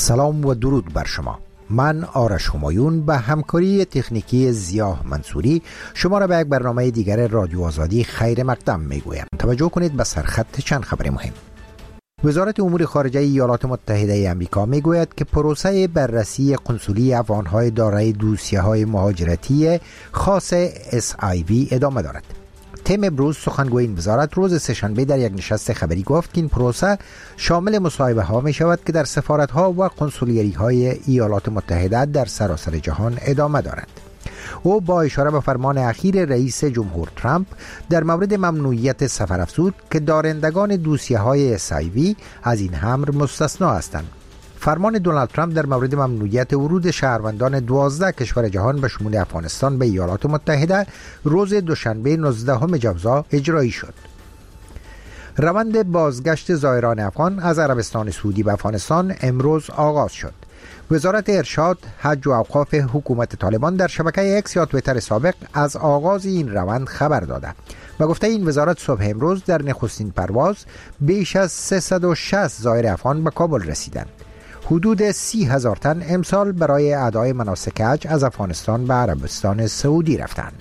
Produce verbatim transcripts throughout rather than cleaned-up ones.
سلام و درود بر شما. من آرش همایون به همکاری تکنیکی زیاه منصوری شما را به یک برنامه دیگر رادیو آزادی خیر مقدم میگویم. توجه کنید به سرخط چند خبر مهم. وزارت امور خارجه ایالات متحده آمریکا میگوید که پروسه بررسی قنسولی افغان‌های دارای دوسیه‌های مهاجرتی خاص اس آی وی ادامه دارد. تیم امروز سخنگوی این وزارت روز سه‌شنبه در یک نشست خبری گفت که این پروسه شامل مصاحبه ها می شود که در سفارت ها و قنسولیری های ایالات متحده در سراسر جهان ادامه دارد. او با اشاره به فرمان اخیر رئیس جمهور ترامپ در مورد ممنوعیت سفر افزود که دارندگان دوسیه های اس آی وی از این امر مستثنا هستند. فرمان دونالد ترامپ در مورد ممنوعیت ورود شهروندان دوازده کشور جهان به شمول افغانستان به ایالات متحده روز دوشنبه نوزدهم جوزا اجرایی شد. روند بازگشت زائران افغان از عربستان سعودی به افغانستان امروز آغاز شد. وزارت ارشاد، حج و اوقاف حکومت طالبان در شبکه اکس یا توییتر سابق از آغاز این روند خبر داده و گفته این وزارت صبح امروز در نخستین پرواز بیش از سیصد و شصت زائر افغان به کابل رسیدند. حدود سی هزار تن امسال برای ادای مناسک حج از افغانستان به عربستان سعودی رفتند.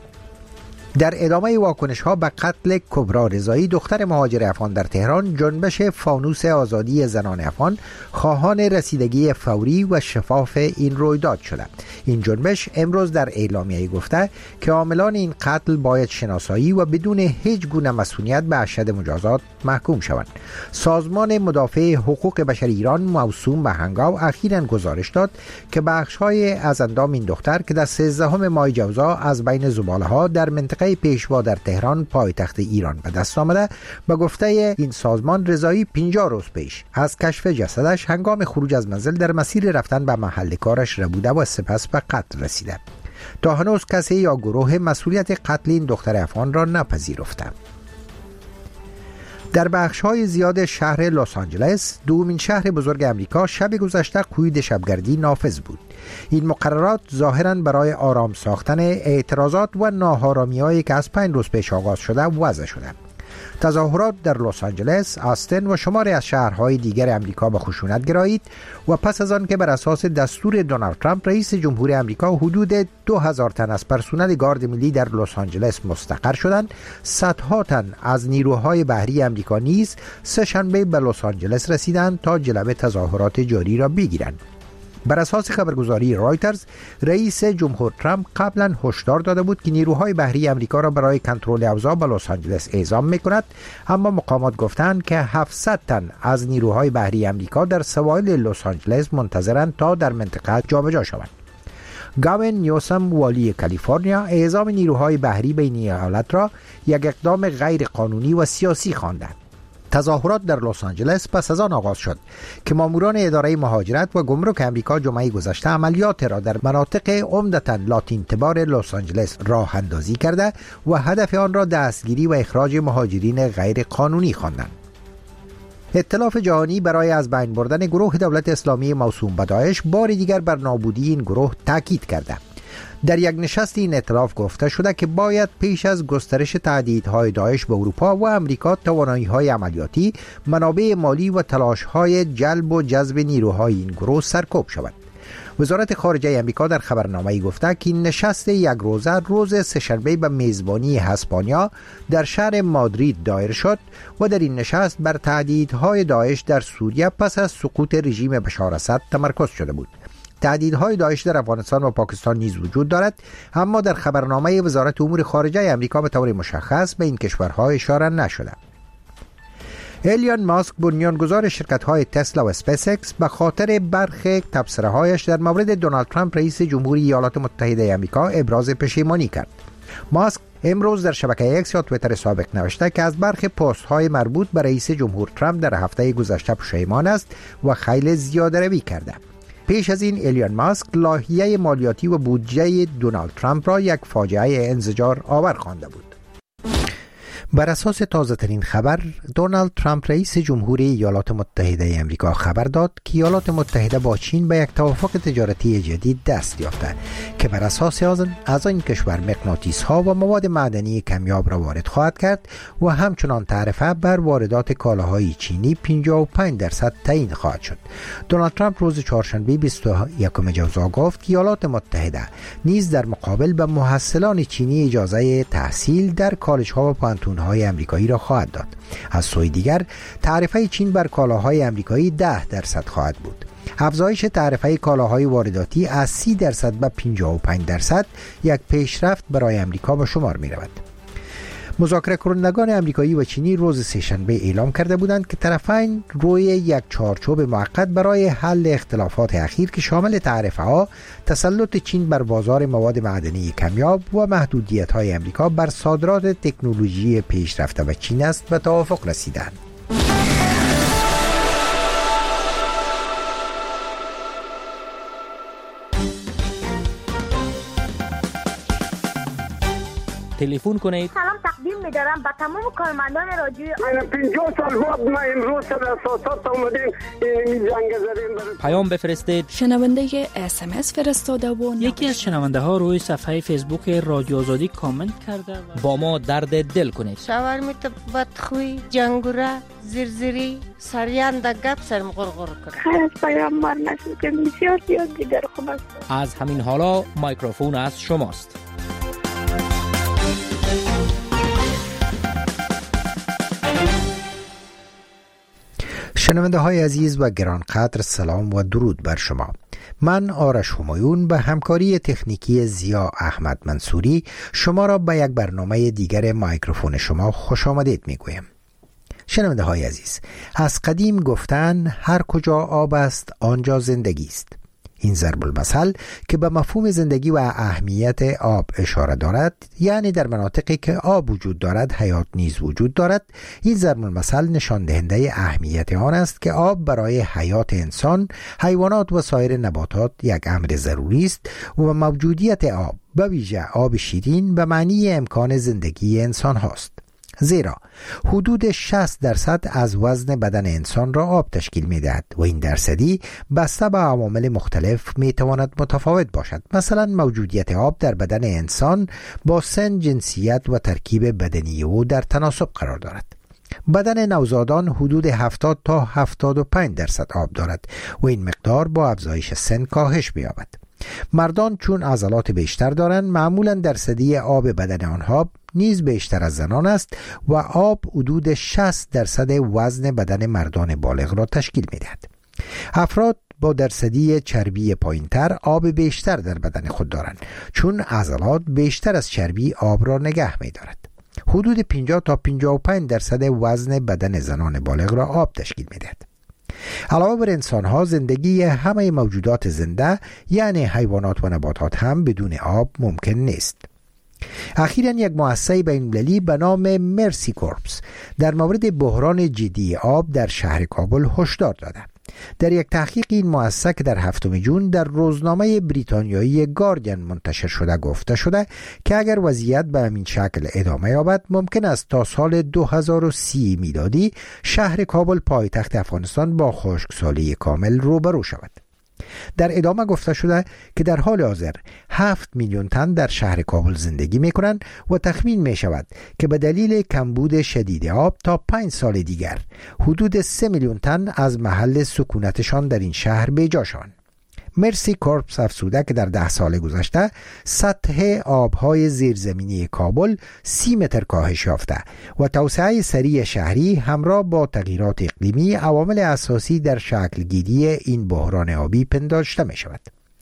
در ادامه واکنش ها به قتل کبرا رضایی دختر مهاجر افغان در تهران، جنبش فانوس آزادی زنان افغان خواهان رسیدگی فوری و شفاف این رویداد شده. این جنبش امروز در اعلامیه گفته که عاملان این قتل باید شناسایی و بدون هیچ گونه مسئولیت به اشد مجازات محکوم شوند. سازمان مدافع حقوق بشر ایران موسوم به هنگاو اخیراً گزارش داد که بخش‌های از اندام این دختر که در سیزدهم ماه جوزا از بین زباله‌ها در منطقه پیشوا در تهران پایتخت ایران به دست آمده. به گفته این سازمان رضایی پنجاه روز پیش از کشف جسدش هنگام خروج از منزل در مسیر رفتن به محل کارش ربوده و سپس به قتل رسیده. تا هنوز کسی یا گروه مسئولیت قتل این دختر افغان را نپذیرفته. در بخش‌های زیاد شهر لس آنجلس، دومین شهر بزرگ امریکا، شب گذشته قید شبگردی نافذ بود. این مقررات ظاهراً برای آرام ساختن اعتراضات و ناآرامی‌هایی که از پنج روز پیش آغاز شده وضع شده. تظاهرات در لس آنجلس، آستن و شماری از شهرهای دیگر امریکا به خشونت گرایید و پس از آن که بر اساس دستور دونالد ترامپ رئیس جمهور امریکا حدود دو هزار تن از پرسنل گارد ملی در لس آنجلس مستقر شدند، صدها تن از نیروهای بحری امریکا نیز سه‌شنبه به لس آنجلس رسیدند تا جلوه تظاهرات جاری را بگیرند. بر اساس خبرگزاری رایترز، رئیس جمهور ترامپ قبلا هشدار داده بود که نیروهای بحری امریکا را برای کنترل اوضاع به لس آنجلس اعزام می‌کند، اما مقامات گفتند که هفتصد تن از نیروهای بحری امریکا در سواحل لس آنجلس منتظرند تا در منطقه جابجا شوند. گاوین نیوسم، والی کالیفرنیا، اعزام نیروهای بحری بین ایالت را یک اقدام غیر قانونی و سیاسی خواند. تظاهرات در لس آنجلس پس از آن آغاز شد که ماموران اداره مهاجرت و گمرک امریکا جمعه گذشته عملیات را در مناطق عمدتاً لاتین تبار لس آنجلس راه اندازی کرده و هدف آن را دستگیری و اخراج مهاجرین غیر قانونی خواندند. ائتلاف جهانی برای از بین بردن گروه دولت اسلامی موسوم به داعش بار دیگر بر نابودی این گروه تاکید کرده. در یک نشست این ائتلاف گفته شده که باید پیش از گسترش تهدیدهای داعش به اروپا و امریکا توانایی‌های عملیاتی، منابع مالی و تلاش‌های جلب و جذب نیروهای این گروه سرکوب شود. وزارت خارجه امریکا در خبرنامه‌ای گفته که این نشست یک روزه روز سه‌شنبه به میزبانی اسپانیا در شهر مادرید دایر شد و در این نشست بر تهدیدهای داعش در سوریه پس از سقوط رژیم بشار اسد تمرکز شده بود. تهدیدهای داعش در افغانستان و پاکستان نیز وجود دارد، اما در خبرنامه وزارت امور خارجه امریکا به طور مشخص به این کشورها اشاره نشده. ایلان ماسک، بنیانگذار شرکت‌های تسلا و اسپیس ایکس، به خاطر برخی تبصره‌هایش در مورد دونالد ترامپ رئیس جمهوری ایالات متحده آمریکا ابراز پشیمانی کرد. ماسک امروز در شبکه اکس یا توییتر سابق نوشته که از برخی پست‌های مربوط به رئیس جمهور ترامپ در هفته گذشته پشیمان است و خیلی زیاده‌روی کرده. پیش از این ایلان ماسک لایحه مالیاتی و بودجه دونالد ترامپ را یک فاجعه انزجار آور خوانده بود. بر اساس تازه ترین خبر، دونالد ترامپ رئیس جمهوری ایالات متحده آمریکا خبر داد که ایالات متحده با چین به یک توافق تجارتی جدید دست یافته که بر اساس آن از این کشور مغناطیس ها و مواد معدنی کمیاب را وارد خواهد کرد و همچنان تعرفه بر واردات کالاهای چینی پنجاه و پنج درصد تعیین خواهد شد. دونالد ترامپ روز چهارشنبه بیست و یکم ژانویه گفت که ایالات متحده نیز در مقابل به محصلان چینی اجازه تحصیل در کالج ها و پانتون های امریکایی را خواهد داد. از سوی دیگر تعرفه چین بر کالاهای امریکایی ده درصد خواهد بود. افزایش تعرفه کالاهای وارداتی از سی درصد به پنجاه و پنج درصد یک پیشرفت برای امریکا به شمار می رود. مذاکره کنندگان امریکایی و چینی روز سه‌شنبه اعلام کرده بودند که طرفین روی یک چارچوب موقت برای حل اختلافات اخیر که شامل تعرفه ها، تسلط چین بر بازار مواد معدنی کمیاب و محدودیت های امریکا بر صادرات تکنولوژی پیشرفته و چین است به توافق رسیدند. تلفن کنید. سلام تقدیم می‌دارم به تمام کارمندان رادیو. من پنجاه سال بعد ما امروز در اساسات اومدیم این جنگ زدیم. پیام بفرستید. شنونده اس ام اس فرستاده و یکی از شنونده ها روی صفحه فیسبوک رادیو آزادی کامنت کرده و با ما درد دل کنید. شاورمی تو بدخوی، جنگوره، زرزری، سریان دا گپ سرم غرغر کرد. خیر از پیامبر نشد که بسیار زیاد دیگر خوب است. از همین حالا میکروفون از شماست. شنونده های عزیز و گرانقدر، سلام و درود بر شما. من آرش همایون به همکاری تکنیکی زیا احمد منصوری شما را به یک برنامه دیگر میکروفون شما خوش آمدید می گویم. شنونده های عزیز، از قدیم گفتن هر کجا آب است آنجا زندگی است. این ضرب المثل که به مفهوم زندگی و اهمیت آب اشاره دارد، یعنی در مناطقی که آب وجود دارد حیات نیز وجود دارد. این ضرب المثل نشان دهنده اهمیت آن است که آب برای حیات انسان، حیوانات و سایر نباتات یک امر ضروری است و موجودیت آب، به ویژه آب شیرین، به معنی امکان زندگی انسان هاست. زیرا حدود شصت درصد از وزن بدن انسان را آب تشکیل می دهد و این درصدی بسته به عوامل مختلف می تواند متفاوت باشد. مثلا موجودیت آب در بدن انسان با سن، جنسیت و ترکیب بدنی او در تناسب قرار دارد. بدن نوزادان حدود هفتاد تا هفتاد و پنج درصد آب دارد و این مقدار با افزایش سن کاهش می‌یابد. مردان چون عضلات بیشتر دارند، معمولا درصدی آب بدن آنها نیز بیشتر از زنان است و آب حدود شصت درصد وزن بدن مردان بالغ را تشکیل می‌دهد. افراد با درصدی چربی پایینتر آب بیشتر در بدن خود دارند، چون عضلات بیشتر از چربی آب را نگه می‌دارد. حدود پنجاه تا پنجاه و پنج درصد وزن بدن زنان بالغ را آب تشکیل می‌دهد. علاوه بر انسان‌ها، زندگی همه موجودات زنده یعنی حیوانات و نباتات هم بدون آب ممکن نیست. اخیراً یک مؤسسه بین‌المللی به نام مرسی کورپس در مورد بحران جدی آب در شهر کابل هشدار داده. در یک تحقیق این مؤسسه که در هفتم ژوئن در روزنامه بریتانیایی گاردین منتشر شده گفته شده که اگر وضعیت به همین شکل ادامه یابد، ممکن است تا سال دو هزار و سی میلادی شهر کابل، پایتخت افغانستان، با خشکسالی کامل روبرو شود. در ادامه گفته شده که در حال حاضر هفت میلیون تن در شهر کابل زندگی می کنند و تخمین می شود که به دلیل کمبود شدید آب تا پنج سال دیگر حدود سه میلیون تن از محل سکونتشان در این شهر بیجا شوند. مرسی کورپس افزوده که در ده سال گذشته سطح آبهای زیرزمینی کابل سی متر کاهش یافته و توسعه سریع شهری همراه با تغییرات اقلیمی عوامل اساسی در شکل گیری این بحران آبی پنداشته می شود.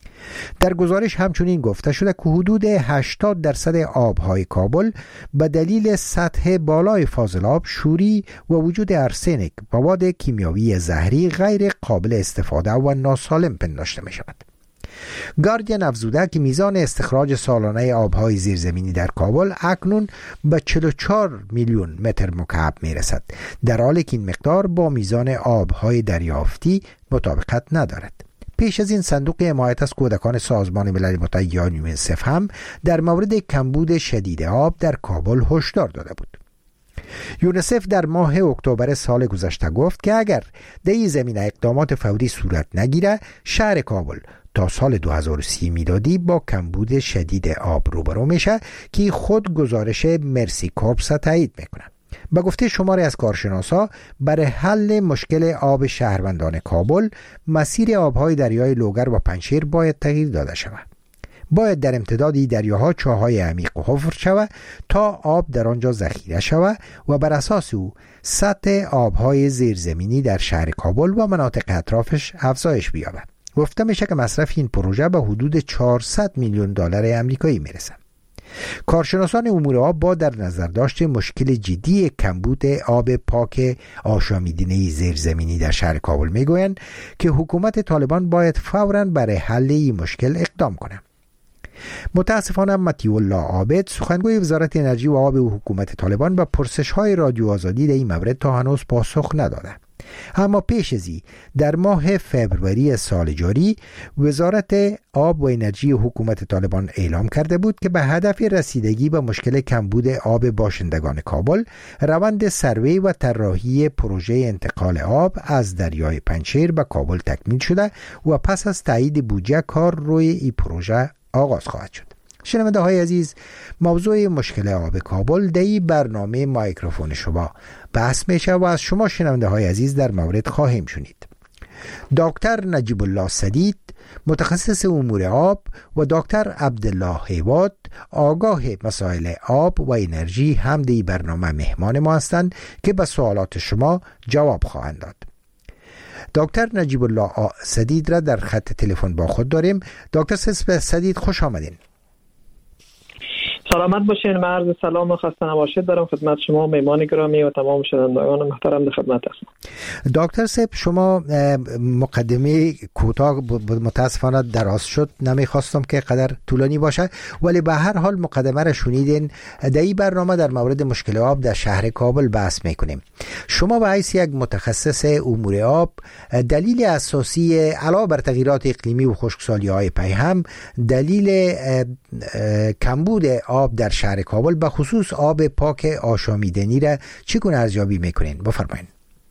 در گزارش همچنین گفته شده که حدود هشتاد درصد آبهای کابل به دلیل سطح بالای فاضلاب، شوری و وجود ارسنیک، مواد کیمیاوی زهری غیر قابل استفاده و ناسالم پنداشته می شود. گاردین افزوده که میزان استخراج سالانه آبهای زیرزمینی در کابل اکنون به چهل و چهار میلیون متر مکعب می رسد، در حالی که این مقدار با میزان آبهای دریافتی مطابقت ندارد. پیش از این صندوق حمایت از کودکان سازمان ملل متحد یا یونیسف هم در مورد کمبود شدید آب در کابل هشدار داده بود. یونیسف در ماه اکتبر سال گذشته گفت که اگر در این زمینه اقدامات فوری صورت نگیره، شهر کابل تا سال دو هزار و سی میلادی با کمبود شدید آب روبرو میشه که خود گزارش مرسی کورپس تایید میکنه. به گفته شماری از کارشناسا، برای حل مشکل آب شهروندان کابل، مسیر آبهای دریای لوگر و پنجشیر باید تغییر داده شود. باید در امتدادی دریاها چاهای عمیق حفر شود تا آب در آنجا ذخیره شود و بر اساس او سطح آبهای زیرزمینی در شهر کابل و مناطق اطرافش افزایش بیابد. گفته میشه که مصرف این پروژه به حدود چهارصد میلیون دلار آمریکایی میرسه. کارشناسان امور آب با در نظر داشت مشکل جدی کمبود آب پاک آشامیدنی زیرزمینی در شهر کابل میگویند که حکومت طالبان باید فوراً برای حل این مشکل اقدام کنه. متاسفانه مطیع الله عابد، سخنگوی وزارت انرژی و آب و حکومت طالبان، به پرسش‌های رادیو آزادی در این مورد تا هنوز پاسخ نداده. اما پیش از این در ماه فوریه سال جاری وزارت آب و انرژی حکومت طالبان اعلام کرده بود که به هدف رسیدگی به مشکل کمبود آب باشندگان کابل، روند سروی و طراحی پروژه انتقال آب از دریای پنجشیر به کابل تکمیل شده و پس از تایید بودجه کار روی این پروژه آغاز خواهد شد. شنونده های عزیز، موضوع مشکل آب کابل در این برنامه مایکروفون شما بحث میشه و از شما شنونده های عزیز در مورد خواهیم شنید. دکتر نجیب الله سدید، متخصص امور آب، و دکتر عبدالله هیواد، آگاه مسائل آب و انرژی، هم در این برنامه مهمان ما هستند که به سوالات شما جواب خواهند داد. دکتر نجیب الله سدید را در خط تلفن با خود داریم. دکتر سدید، خوش آمدین. سلامت باشین. من عرض سلام و خسته نباشید دارم خدمت شما مهمان گرامی و تمام شنوندگان محترم در خدمت هستم. دکتر صاحب، شما مقدمه کوتاه متاسفانه دراز شد، نمیخواستم که قدر طولانی باشه، ولی به هر حال مقدمه را شنیدین. در این برنامه در مورد مشکل آب در شهر کابل بحث میکنیم. شما به حیث یک متخصص امور آب، دلیل اساسی علاوه بر تغییرات اقلیمی و خشکسالی های پیهم، دلیل کمبود آب در شهر کابل به خصوص آب پاک آشامیدنی را چگونه ارزیابی میکنین؟ بفرمایید.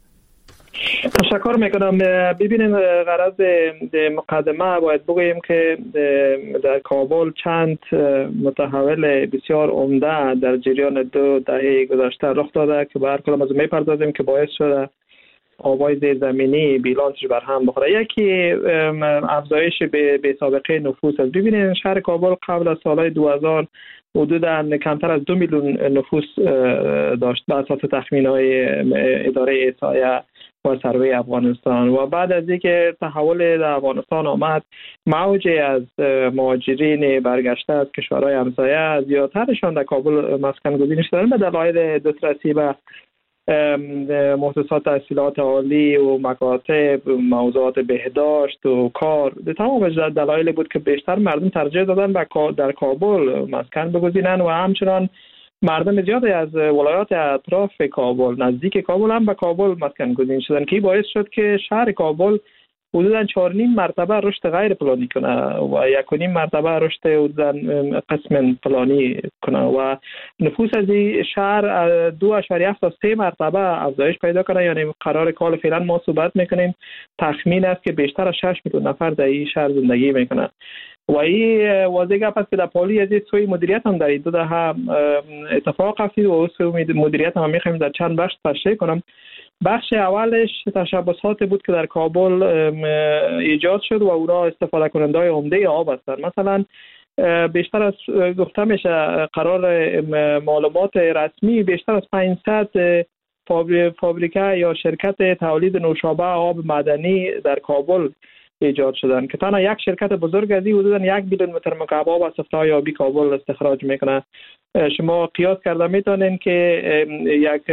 تشکر میکنم. ببینید، غرض مقدمه باید بگوییم که در کابل چند متحول بسیار عمده در جریان دو دهه گذشته رخ داده که به هر کدام از اون میپردازیم که باعث شده آبای زیرزمینی بیلانسش بر هم بخوره. یکی افزایش به سابقه نفوس است. ببینید، شهر کابل قبل از سال دو هزار حدوداً کمتر از دو میلیون نفوس داشت به اساس تخمین‌های اداره احصایه و سروی افغانستان، و بعد از اینکه تحول در افغانستان آمد، موج از مهاجرین برگشته از کشورهای همسایه زیادترشان در کابل مسکن گزین شدند به دلایل دسترسی به مؤسسات تحصیلات عالی و مکاتب، موضوعات بهداشت و کار. تمام دلایل بود که بیشتر مردم ترجیح دادن در کابل مسکن بگزینند و همچنان مردم زیادی از ولایات اطراف کابل، نزدیک کابل هم به کابل مسکن گزین شدن که باعث شد که شهر کابل حدوداً چهار نیم مرتبه رشد غیر پلانی کنه و یک و نیم مرتبه رشد حدوداً قسم پلانی کنه و نفوس از این شهر دو اشاریه هفت تا سه مرتبه افزایش پیدا کنه. یعنی قرار کال فعلا ما صحبت میکنیم تخمین است که بیشتر از شش میلیون نفر در این شهر زندگی میکنه و این واضح گپ است که در پالی از سوی مدیریت هم در این دو دهه اتفاق افتید و سوی مدیریت هم میخوایم در چند بخش تشریح کنم. بخش اولش تشبسات بود که در کابل ایجاد شد و اونا استفاده کننده های عمده آب هستند. مثلا بیشتر از گفته میشه قرار معلومات رسمی بیشتر از پانصد فابریکه یا شرکت تولید نوشابه آب معدنی در کابل ایجاد شدن که تنها یک شرکت بزرگ از این حدوداً یک میلیون متر مکعب آب از صفرای آبی کابل استخراج میکنه. شما قیاس کرده میتونین که یک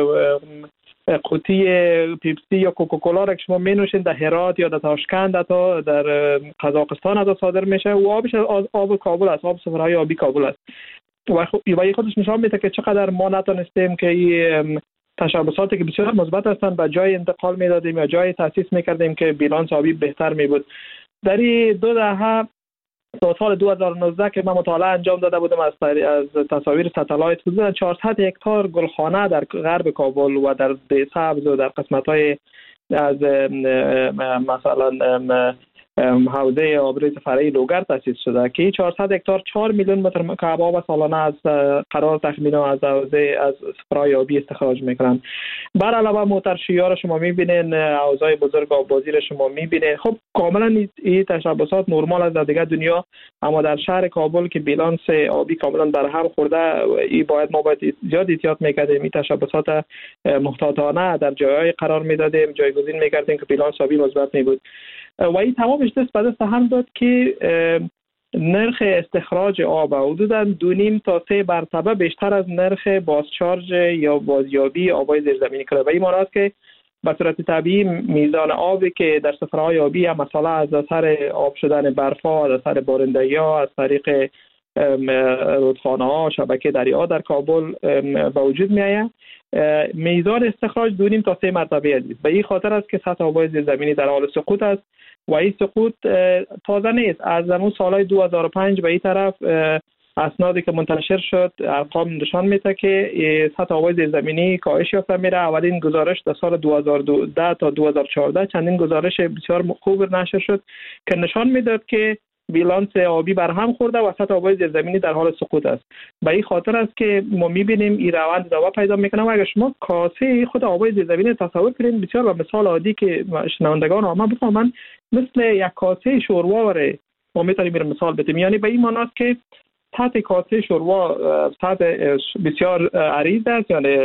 قوطی پیپسی یا کوکاکولا را که شما می نوشین در هرات یا در تاشکند تا در قزاقستان تا صادر میشه و آبش از آب کابل است، آب صفرای آبی کابل است و خب خودش نشان میده که چقدر ما نتونستیم که این تشبساتی که بسیار مثبت هستند به جای انتقال میدادیم یا جای تاسیس میکردیم که بیلانس آبی بهتر می بود. در این دو دهه تا سال دو هزار و نوزده که من مطالعه انجام داده بودم از از تصاویر ستلایت، حدود چهارصد هکتار گلخانه در غرب کابل و در دیسبز و در قسمت‌های از مثلا حوزه آبریز فرعی لوگر تأسیس شده که چهارصد هکتار چهار میلیون متر مکعب آب سالانه از قرار تخمینا از حوزه از صفرای آبی استخراج میکنن. بر علاوه موترشی‌ها را شما میبینین، حوزه‌های بزرگ آببازی را شما میبینین. خب کاملا این تشبسات نرمال است در دیگه دنیا، اما در شهر کابل که بیلانس آبی کاملا در هم خورده، این باید ما باید زیاد احتیاط میکردیم. این تشبسات محتاطانه در جایهای قرار میدادیم، جایگزین میکردیم که بیلانس آبی مثبت میبود و این تمامش دست به دست هم داد که نرخ استخراج آب حدوداً دو نیم تا سه مرتبه بیشتر از نرخ بازچارج یا بازیابی آبای زیرزمینی کرده. و این معنی است که به صورت طبیعی میزان آبی که در صفره‌های آبی هم مثلا از اثر آب شدن برف‌ها، از اثر بارندگی‌ها، از طریق رودخانه‌ها، شبکه دریاها در کابل به وجود می‌آید، میزان استخراج دو نیم تا سه مرتبه است. به این خاطر است که سطح آبای زیرزمینی در حال سقوط است و این سقوط تازه نیست. از اون سالهای دو هزار و پنج به این طرف اسنادی که منتشر شد ارقام نشان میده که سطح آبای زیرزمینی کاهش یافته میره. اولین گزارش در سال دو هزار و ده تا دو هزار و چهارده چندین گزارش بسیار خوب نشر شد که نشان میداد که بیلانس آبی برهم خورده و سطح آبای زیرزمینی در حال سقوط است. به این خاطر است که ما میبینیم این روند ادامه پیدا میکنه. و اگر شما کاسه خود آبای زیرزمینی تصور کنید، بسیار به مثال عادی که شنوندگان عامه بفهمن، مثل یک کاسه شوروا ما میتونیم این مثال بدیم. یعنی به این معنی است که سطح کاسه شوروا سطح بسیار عریض است، یعنی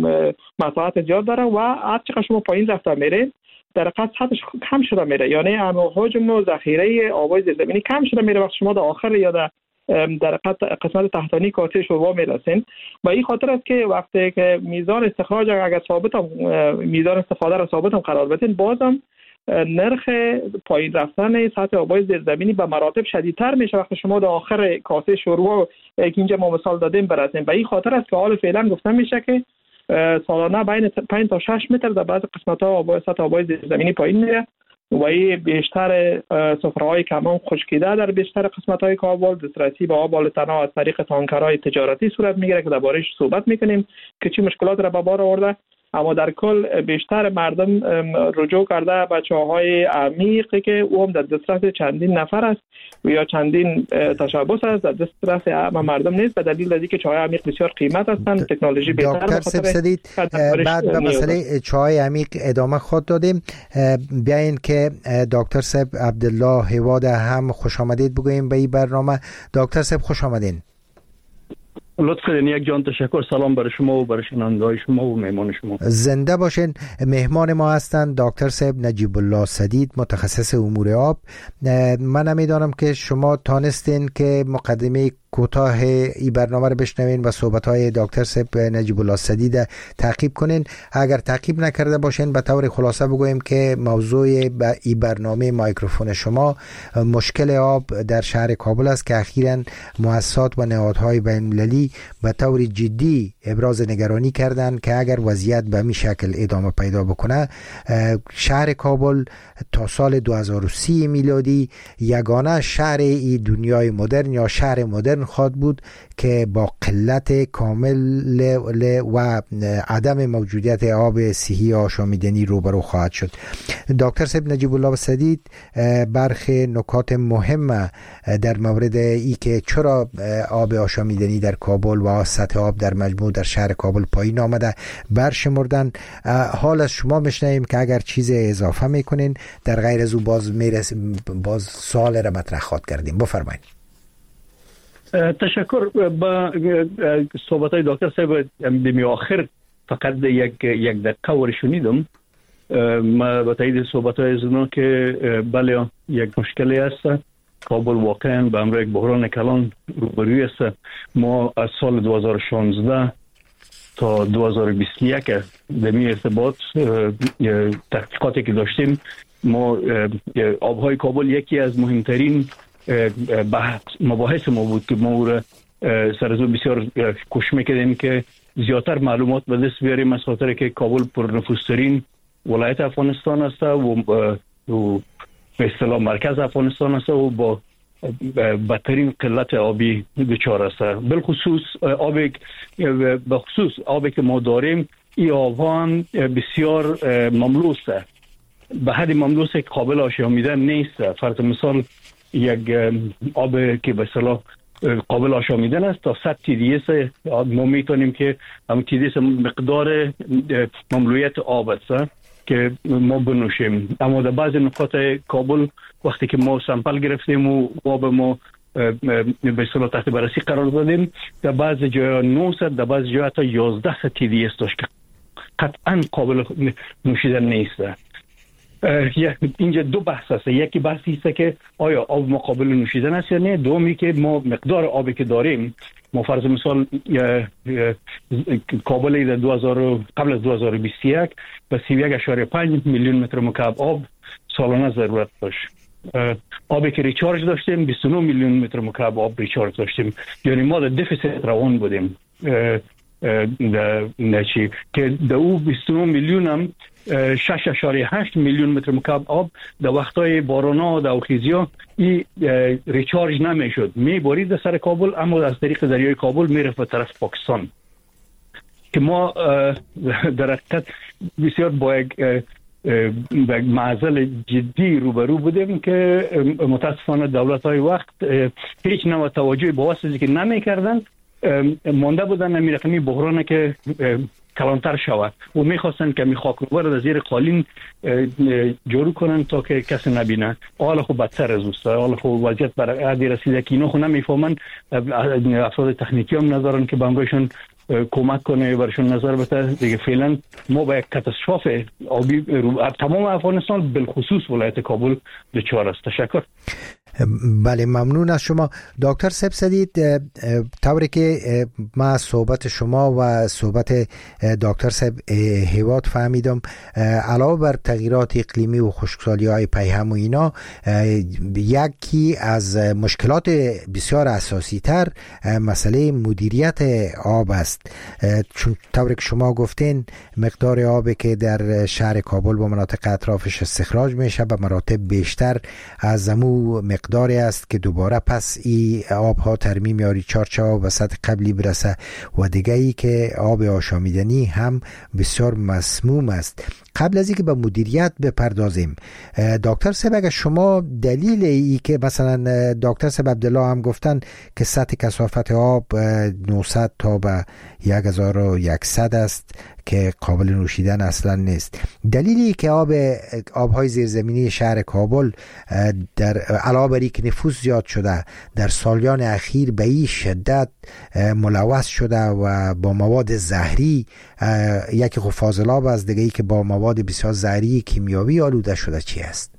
مساحت زیاد داره و هر چقدر شما پایین رفته میره در حقیقت سطحش کم شده میره، یعنی حجم و ذخیره آبای زیرزمینی کم شده میره وقتی شما در آخر یا در در قسمت تحتانی کاسه شوروا میرسین. و این خاطر است که وقتی که میزان استخراج اگر ثابت هم میزان استفاده را ثابت هم قرار بدین، بازم نرخ پایین رفتن سطح آبای زیرزمینی به مراتب شدیدتر میشه وقتی شما در آخر کاسه شوروا که اینجا ما مثال دادیم برسیم. و این خاطر است که حال فعلا گفته میشه که سالانه بین پنج تا شش متر در بعض قسمت‌ها آبای سطح آبای زیرزمینی پایین میره و این بیشتر سفره‌های کمان خشکیده در بیشتر قسمت‌های کابل دسترسی به آب بالاتنا از طریق تانکرهای تجارتی صورت میگیره که درباره‌اش صحبت میکنیم که چه مشکلات را به بار آورده. اما در کل بیشتر مردم رجوع کرده به چاهای عمیقی که او هم در دسترس چندین نفر است و یا چندین تشبس است، در دسترس عام مردم نیست به دلیل از اینکه چاهای عمیق بسیار قیمت هستند، تکنولوژی بهتر. دکتر سبسدید بعد به مسئله چاهای عمیق ادامه خود دادیم. بیاین که دکتر سب عبدالله هواد هم خوش آمدید بگوییم به این برنامه. دکتر سب خوش آمدین. لطف کنید. یک جان تشکر. سلام برای شما و برای شنوندگان شما و مهمان شما. زنده باشین. مهمان ما هستند دکتر صاحب نجیب الله سدید، متخصص امور آب. من نمیدانم که شما تانستین که مقدمه کوتاه این برنامه رو بشنوین و صحبت‌های دکتر صاحب نجیب الله سدید تعقیب کنین. اگر تعقیب نکرده باشین به طور خلاصه بگویم که موضوع این برنامه مایکروفون شما مشکل آب در شهر کابل است که اخیراً مؤسسات و نهادهای بین‌المللی به طور جدی ابراز نگرانی کردند که اگر وضعیت به این شکل ادامه پیدا بکنه، شهر کابل تا سال دو هزار و سی میلادی یگانه شهر ای دنیای مدرن یا شهر مدرن خواهد بود که با قلت کامل و عدم موجودیت آب صحی آشامیدنی روبرو خواهد شد. دکتر صاحب نجیب الله سدید برخی نکات مهم در مورد ای که چرا آب آشامیدنی در کابل و سطح آب در مجموع در شهر کابل پایین آمده برشمردن. حال از شما میشنویم که اگر چیز اضافه میکنین در غیر از او باز میرسیم باز سوال را مطرح خواهد کردیم. بفرمایید. تشکر. با صحبت‌های دکتر صاحب دمی آخر فقط یک یک دقیقه ور شنیدم. ما با تایید صحبت‌های از اونا که بله یک مشکلی است. کابل واقعا به امر یک بحران کلان روبروی است. ما از سال دو هزار و شانزده تا دو هزار و بیست و یک دمی ارتباط تحقیقاتی که داشتیم، ما آبهای کابل یکی از مهمترین بحث مباحث ما بود که ما را سر از او بسیار کوشش میکردیم که زیادتر معلومات به دست بیاریم از خاطر که کابل پرنفوذترین ولایت افغانستان است و به اصطلاح مرکز افغانستان است و با بدترین قلت آبی دچار است. بالخصوص آبی به خصوص آبی که ما داریم این آبها هم بسیار مملوسه، به حد مملوسه که قابل آشامیدن نیست. فرض مثال یک آب که به اصطلاح قابل آشامیدن است تا صد تی دی اس ما میتونیم که هم تی دی اس مقدار مملویت آب است که ما بنوشیم. اما در بعض نقاط کابل وقتی که ما سامپل گرفتیم و آب ما به اصطلاح تحت بررسی قرار دادیم، در بعض جاها نهصد، در بعض جاها تا یازده تی دی اس داشت که قطعا قابل نوشیدن نیست. اینجا دو بحث است. یکی بحثی است که آیا آب ما قابل نوشیدن است یا نه. دومی که ما مقدار آبی که داریم، ما فرض مثال کابل در دو هزار قبل از دو هزار و بیست و یک به سی و یک و پنج میلیون متر مکعب آب سالانه ضرورت داشت. آبی که ریچارج داشتیم بیست و نه میلیون متر مکعب آب ریچارج داشتیم، یعنی ما در دفیسیت روان بودیم. نچی که در او بیست و نه میلیون هم شش و هشت میلیون متر مکعب آب در وقتای بارونا و در اوخیزیا این ریچارج نمیشد، میبارید در سر کابل، اما از طریق دریای کابل میرفت به طرف پاکستان که ما در حقیقت بسیار با یک معضل جدی روبرو بودیم که متاسفانه دولت‌های وقت هیچ نوع توجهی به واسطه که نمی‌کردن، مانده بودن همین رقمی بحرانه که کلانتر شود و میخواستن که می خاکروبر از زیر قالین جارو کنن تا که کسی نبینه. حالا خب بدتر از اوست، حالا خب وضعیت بر حدی رسیده که اینا خب نمیفهمن، افراد تکنیکی هم ندارن که بانگایشون کمک کنه برشون نظر بده دیگه. فعلا ما با یک کاتاستروف آبی تمام افغانستان بالخصوص ولایت کابل دچار است. تشکر. بله ممنون از شما دکتر سب سدید. طوری که ما صحبت شما و صحبت دکتر سب هیواد فهمیدم، علاوه بر تغییرات اقلیمی و خشکسالی های پیهم و اینا، یکی از مشکلات بسیار اساسی تر مسئله مدیریت آب است. چون طوری که شما گفتین مقدار آبی که در شهر کابل و مناطق اطرافش استخراج میشه به مراتب بیشتر از زمو مقداری است که دوباره پس این آبها ترمیم یا ریچارج ها به سطح قبلی برسه و دیگه ای که آب آشامیدنی هم بسیار مسموم است. قبل از اینکه به مدیریت بپردازیم، دکتر سب اگر شما دلیل ای که مثلا دکتر سب عبدالله هم گفتن که سطح کثافت آب نهصد تا به هزار و صد است که قابل نوشیدن اصلا نیست، دلیلی که آب آبهای زیرزمینی شهر کابل در علاوه بر اینکه نفوذ زیاد شده در سالیان اخیر به این شدت ملوث شده و با مواد زهری، یکی خب فاضلاب است، دیگه ای که با مواد بسیار زهری کیمیاوی آلوده شده، چی است؟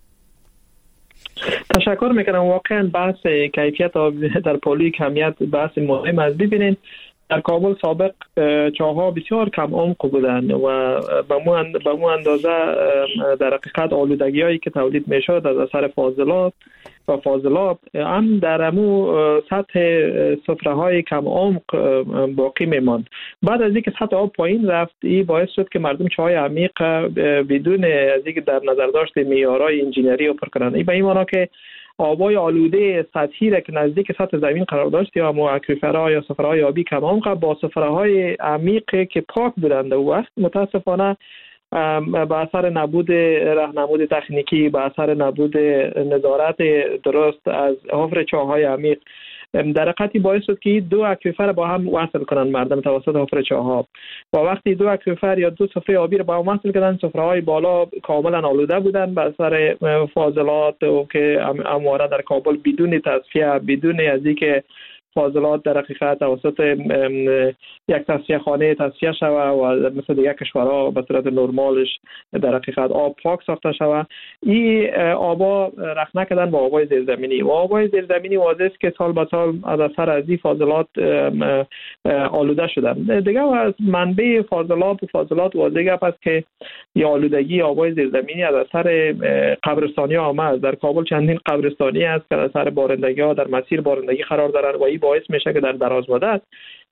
تشکر میکنم. واقعا بحث کیفیت آب در پالوی کمیت بحث مهم است. ببینید در کابل سابق چاه‌ها بسیار کم عمق بودند و به مو اندازه در حقیقت آلودگی‌هایی که تولید میشد از اثر فاضلات و فاضلاب هم در امو سطح سفره‌های کم عمق باقی میماند. بعد از اینکه سطح آب پایین رفت، این باعث شد که مردم چاهای عمیق بدون از اینکه در نظر داشت معیارهای انجینری اوپر کنند. این به این معنی که آبای آلوده سطحی را که نزدیک سطح زمین قرار داشت یا مو اکویفرها یا سفرهای آبی کم عمق با سفرهای عمیق که پاک بودند و وقت متاسفانه به اثر نبود راهنمود تکنیکی، به اثر نبود نظارت درست از حفر چاه‌های عمیق، در حقیقت باعث شد که دو اکویفر با هم وصل کنند مردم توسط حفر چاه‌ها. و وقتی دو اکویفر یا دو سفره آبی را با هم وصل کردن، سفره‌های بالا کاملا آلوده بودند به اثر فاضلات و که همواره در کابل بدون تصفیه، بدون از اینکه فاضلات در حقیقت توسط یک تصفیه خانه تصفیه شود و مثل دیگر کشورها به صورت نرمالش در حقیقت آب پاک ساخته شود، این آبا رخنه کردن با آبای زیرزمینی و آبای زیرزمینی واضح است که سال به سال از اثر از این فاضلات آلوده شدن. دیگه از منبع فاضلات و فاضلات واضح است که یا آلودگی آبای زیرزمینی از اثر قبرستانی ها آمد. در کابل چندین قبرستانی است که از اثر بارندگی ها در مسیر بارندگی قرار دارند و این باعث میشه که در دراز مدت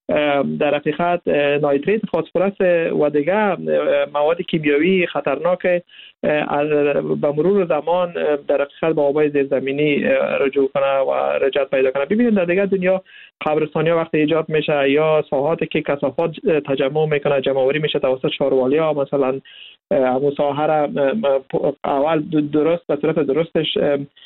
در حقیقت نایتریت، فسفرس و دیگر مواد کیمیایی خطرناک به مرور زمان در حقیقت به آبای زیرزمینی رجوع کنه و رجعت پیدا کنه. ببینید در دیگر دنیا قبرستانی ها وقتی ایجاد میشه یا ساحاتی که کثافات تجمع میکنه جمع‌آوری میشه توسط شاروالیا ها، مثلا همون ساحه را اول درست به صورت درستش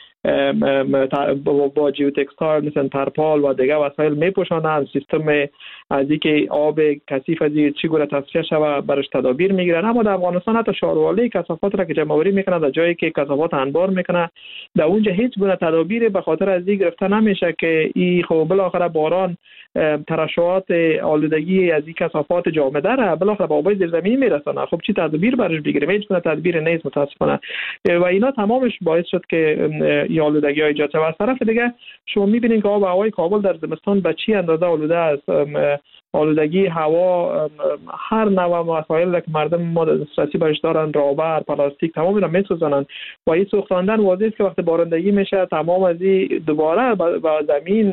با جیوتکستایل مثل ترپال و دیگر وسایل میپوشانند، سیستم از اینکه آب کثیف از چی گونه تصفیه شود برش تدابیر میگیرن. اما در افغانستان حتی شاروالای کثافات را که جمع‌آوری میکنه در جایی که کثافات انبار میکنه در اونجا هیچ گونه تدابیری به خاطر از این گرفته نمیشه که این خب بالاخره باران ترشحات آلودگی از این کثافات جامده را بالاخره به آبای زیرزمینی میرسونه. خب چی تدبیر برش بگیریم؟ هیچ گونه تدبیر نیست متاسفانه و اینا تمامش باعث شد که این آلودگی ها ایجاد شد. و از طرف دیگه شما میبینید که آب و هوای کابل در زمستان به چی اندازه آلوده است. آلودگی هوا، هر نوع مسائل که مردم ما دسترسی بهش دارن، رابر، پلاستیک، تمام اینا میسوزانن و این سوختاندن واضحه است که وقتی بارندگی میشه تمام از این دوباره به زمین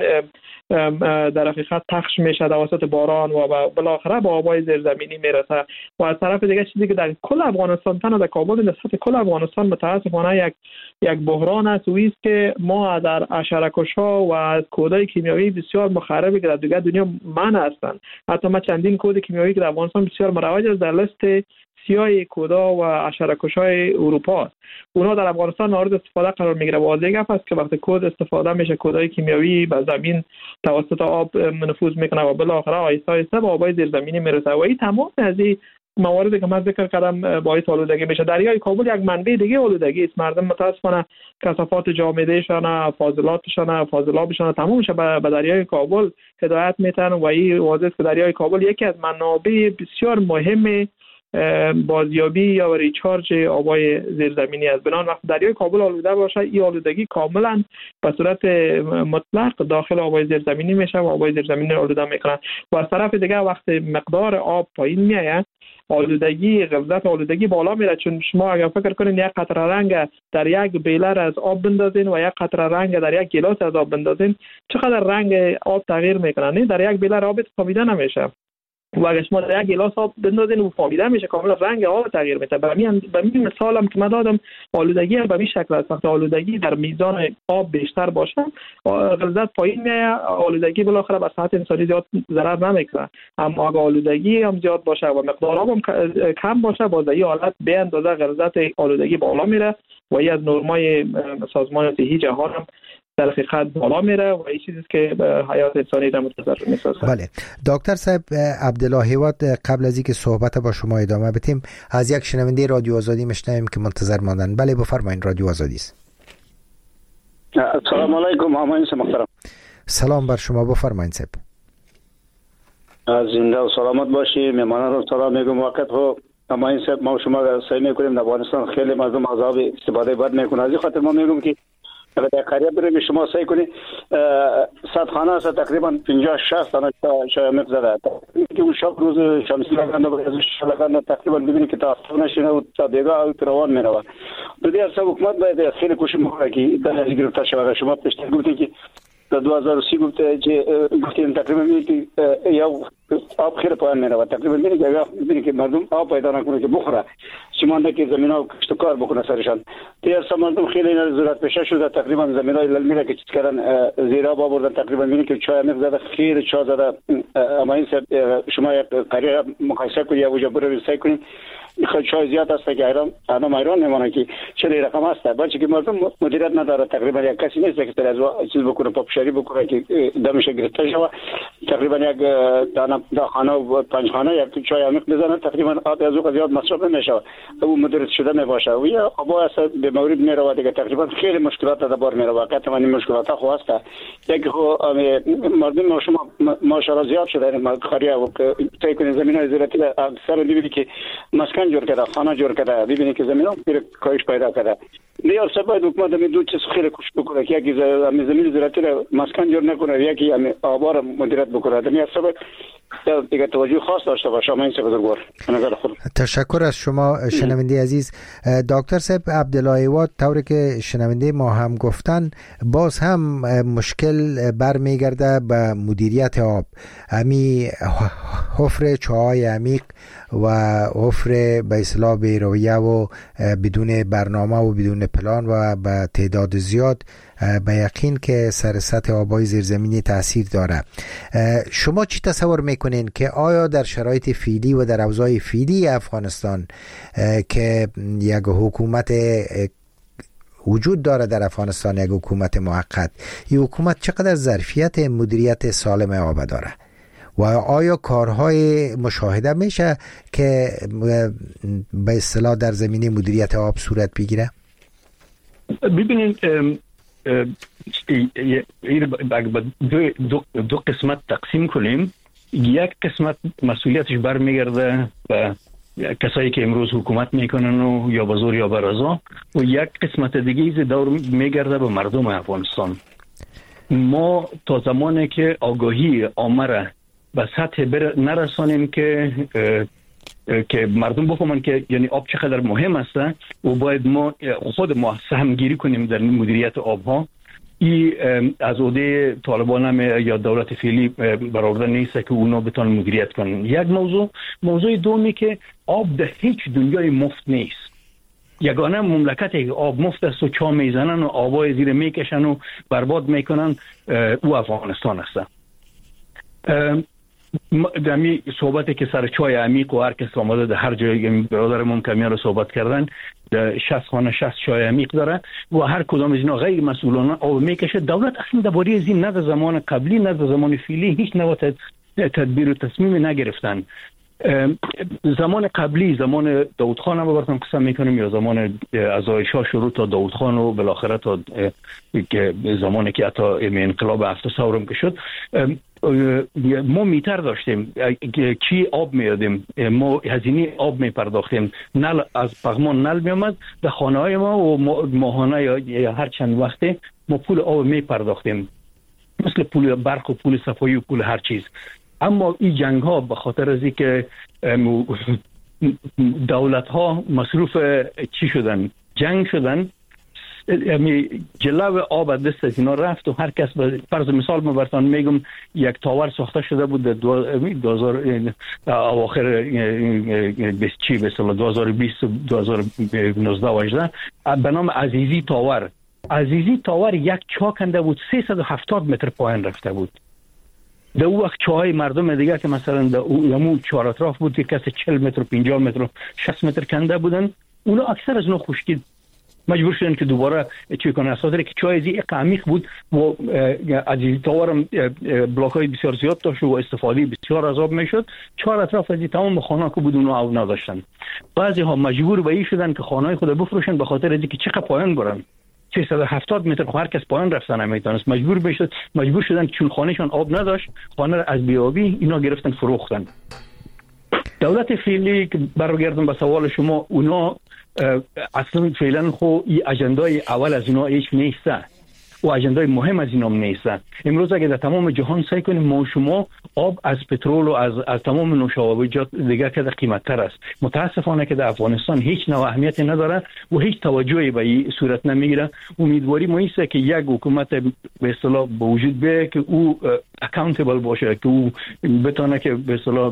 در حقیقت پخش میشه توسط باران و بالاخره به آبای زیرزمینی میرسه. و از طرف دیگه چیزی که در کل افغانستان، تنها در کابل، نسبت کل افغانستان متاسفانه یک یک بحران است و است که ما در حشره‌کش‌ها و از کودهای کیمیایی بسیار مخربی که در دیگر دنیا منع هستند. حتی ما چندین کود کیمیایی که در افغانستان بسیار مروج است در لیست سیاه کودا و حشره‌کش‌های اروپا است. اونا در افغانستان مورد استفاده قرار میگیره. واضح گپ است که وقتی کود استفاده میشه، کودهای کیمیایی به زمین توسط آب نفوذ میکنه و بالاخره آهسته آهسته به آبای زیرزمینی میرسه و این تمام از این مواردی که من ذکر کردم باعث آلودگی میشه. دریای کابل یک منبع دیگه آلودگی است. مردم متاسفانه کثافات جامدهشان، فاضلاتشان، فاضلابشان تمامش به دریای کابل هدایت میتن و این واضح است که دریای کابل یکی از منابع بسیار مهم بازیابی یا ریچارج آبای زیرزمینی است. بنابراین وقتی دریای کابل آلوده باشه، این آلودگی کاملا به صورت مطلق داخل آبای زیرزمینی میشه و آبای زیرزمینی آلوده میکنه. و از طرف دیگه وقتی مقدار آب پایین میاد، آلودگی غلظت آلودگی بالا میره. چون شما اگر فکر کنین یک قطره رنگ در یک بیلر از آب بندازین و یک قطره رنگ در یک گلاس از آب بندازین، چقدر رنگ آب تغییر میکنه؟ نه در یک بیلر آب فهمیده نمیشه و اگه شما در یک گلاس آب بندازین و فهمیده میشه کاملا رنگ آب تغییر میده. به همین به همین مثالم که من دادم، آلودگی به این شکل است. وقتی آلودگی در میزان آب بیشتر باشه، غلظت پایین میاد، آلودگی بالاخره به صحت انسانی زیاد ضرر نمیکنه. اما اگه آلودگی هم زیاد باشه و مقدار آب هم کم باشه، باز این حالت به اندازه غلظت آلودگی بالا میره و این از نرمای سازمان صحی جهان هم در حقیقت بالا میره و این چیزی که حیات انسانی را متضرر میسازه. بله دکتر صاحب عبدالله هیواد، قبل از اینکه صحبت با شما ادامه بدیم از یک شنونده رادیو آزادی میشنویم که منتظر ماندن. بله بفرمایید، رادیو آزادی است. سلام علیکم آمین محترم. سلام بر شما، بفرمایید صاحب. زنده و سلامت باشی. مهمانان رو سلام میگم. وقت خو آمین صاحب ما شما سعی میکنیم در افغانستان خیلی مردم از آب استفاده بد میکنه. از این خاطر ما میگم که اگر در قریه بریم شما سعی کنید صد خانه است تقریبا پنجاه شصت تا شایمق زده که اون شب روز شمسی لگن و لگن تقریبا ببینید که تا نشینه و تا دیگه روان میروه. بدی اصلا حکومت باید خیلی کوشش میکنه که در از گرفته شود. شما پیشتر گفتید که در دو هزار و سی گفته که گفتیم تقریبا میبینید که یا آب خیلی پایین میروه. تقریبا میبینید که میبینید که مردم آب پیدا نکنه که بخوره، چمانده که زمین ها کشت و کار بکنه سرشان. دیگه مردم خیلی ضرورت پیشه شده. تقریبا زمین های للمیره که چیز کردن زیر آب آوردن. تقریبا میبینید که چای عمیق زده، خیلی چا زده. اما این شما یک قریه مقایسه کنید یا وجه برو سعی کنید خیلی چای زیاد است که ایران آدم ایران میمونه که چه رقم است. بچه که مردم مدیریت نداره. تقریبا یک کسی نیست که از چیز بکنه پاپشاری بکنه که دمش گرفته شود. تقریبا یک دانه خانه و پنج خانه یک چای عمیق بزنن، تقریبا آب از او زیاد مصرف نمیشه. او مدیریت شده نباشه و یا آب است به مورد میره دیگه. تقریبا خیلی مشکلات در بار میره. واقعا من این مشکلات خو است. یک خو مردم شما ماشاءالله زیاد شده. ما خریه و سعی کنید زمینای زراعتی اکثر میبینید که مسکن جور کرده، خانه جور کرده. ببینید که زمین ها پیر کاهش پیدا کرده. نیاز باید حکومت می دو چیز خیلی کوشش بکنه که یکی زمین زراعتی را مسکن جور نکنه، یکی همین آبا را مدیریت بکنه. نیاز باید دیگه توجه خاص داشته باشه. ما این سه بزرگوار نظر خود. تشکر از شما شنونده عزیز. دکتر صاحب عبدالله واد، طوری که شنونده ما هم گفتن، باز هم مشکل برمیگرده به مدیریت آب. امی حفر چاهای عمیق و حفر به اصطلاح بی‌رویه و بدون برنامه و بدون پلان و به تعداد زیاد به یقین که سر سطح آبای زیرزمینی تاثیر داره. شما چی تصور میکنین که آیا در شرایط فعلی و در اوضاع فعلی افغانستان که یک حکومت وجود داره در افغانستان، یک حکومت موقت، این حکومت چقدر ظرفیت مدیریت سالم آب داره و آیا کارهای مشاهده میشه که به اصطلاح در زمینه مدیریت آب صورت بگیره؟ ببینید این دو, دو, دو قسمت تقسیم کنیم. یک قسمت مسئولیتش برمیگرده به کسایی که امروز حکومت میکنن و یا به زور یا به رضا، و یک قسمت دیگه ایز دور میگرده به مردم افغانستان. ما تا زمانی که آگاهی عامه را به سطح نرسانیم که که مردم بفهمن که یعنی آب چقدر مهم است و باید ما خود ما سهمگیری کنیم در مدیریت آبها، این از عهده طالبان هم یا دولت فعلی برآورده نیست که اونا بتونن مدیریت کنن. یک موضوع موضوع دومی که آب در هیچ دنیای مفت نیست. یگانه مملکتی که آب مفت است و چا میزنن و آبای زیر میکشن و برباد میکنن او افغانستان است. دمی صحبتی که سر چای عمیق و هر کس آمده در هر جای برادرمون کمیان رو صحبت کردن، در شصت خانه شصت چای عمیق داره و هر کدام از اینا غیر مسئولانه آب میکشه. دولت اصلا درباره از این نه در زمان قبلی نه در زمان فعلی هیچ نوع تدبیر و تصمیم نگرفتن. زمان قبلی، زمان داود خان هم براتون قسم میکنیم، یا زمان عزای شاه شروع تا داود خان و بالاخره تا زمانی که حتی انقلاب هفت ثورم که شد، ما میتر داشتیم چی آب میادیم، ما هزینه آب میپرداختیم، نل از پغمان نل میامد در خانه های ما و ماهانه یا هر چند وقته ما پول آب میپرداختیم، مثل پول برق و پول صفایی و پول هر چیز. اما این جنگ ها به خاطر از اینکه دولت ها مصروف چی شدن، جنگ شدن، جلو آب دست از اینا رفت و هر کس به فرض مثال ما براتون میگم یک تاور ساخته شده بود در دو هزار اواخر بیست چی به اصطلاح دو هزار و بیست دو هزار و نوزده و هجده به نام عزیزی تاور. عزیزی تاور یک چا کنده بود، سیصد و هفتاد متر پایین رفته بود. در اون وقت چاهای مردم دیگه که مثلا در اون چهار اطراف بود که کسی چهل متر پنجاه متر شصت متر کنده بودن، اونا اکثر از اونها خشکید، مجبور شدن که دوباره چی کنن. اساسا که چای زی عمیق بود و عزیزی تاورم بلاک های بسیار زیاد داشت و استفاده بسیار از آب میشد. چهار اطراف از تمام خانه که بود اونها آب نداشتن. بعضی ها مجبور به این شدن که خانه های خود بفروشن به خاطر اینکه چقدر پایین برن، سیصد و هفتاد متر هر کس پایین رفتن نمیتونست، مجبور بشد مجبور شدن چون خانهشان آب نداشت، خانه را از بیابی اینا گرفتن فروختن. دولت فعلی که برگردم به سوال شما، اونا اصلا فعلا خو این اجندای اول از اینا هیچ نیسته و اجندای مهم از اینا نیسته. امروز اگه در تمام جهان سعی کنیم ما شما آب از پترول و از از تمام نوشابه‌جات دیگه که قیمت‌تر است. متاسفانه که در افغانستان هیچ نوع اهمیتی نداره و هیچ توجهی به این صورت نمیگیره. امیدواری ما است که یک حکومت به اصطلاح به وجود بیاید که او اکاونتبل باشه، که او بتونه که به اصطلاح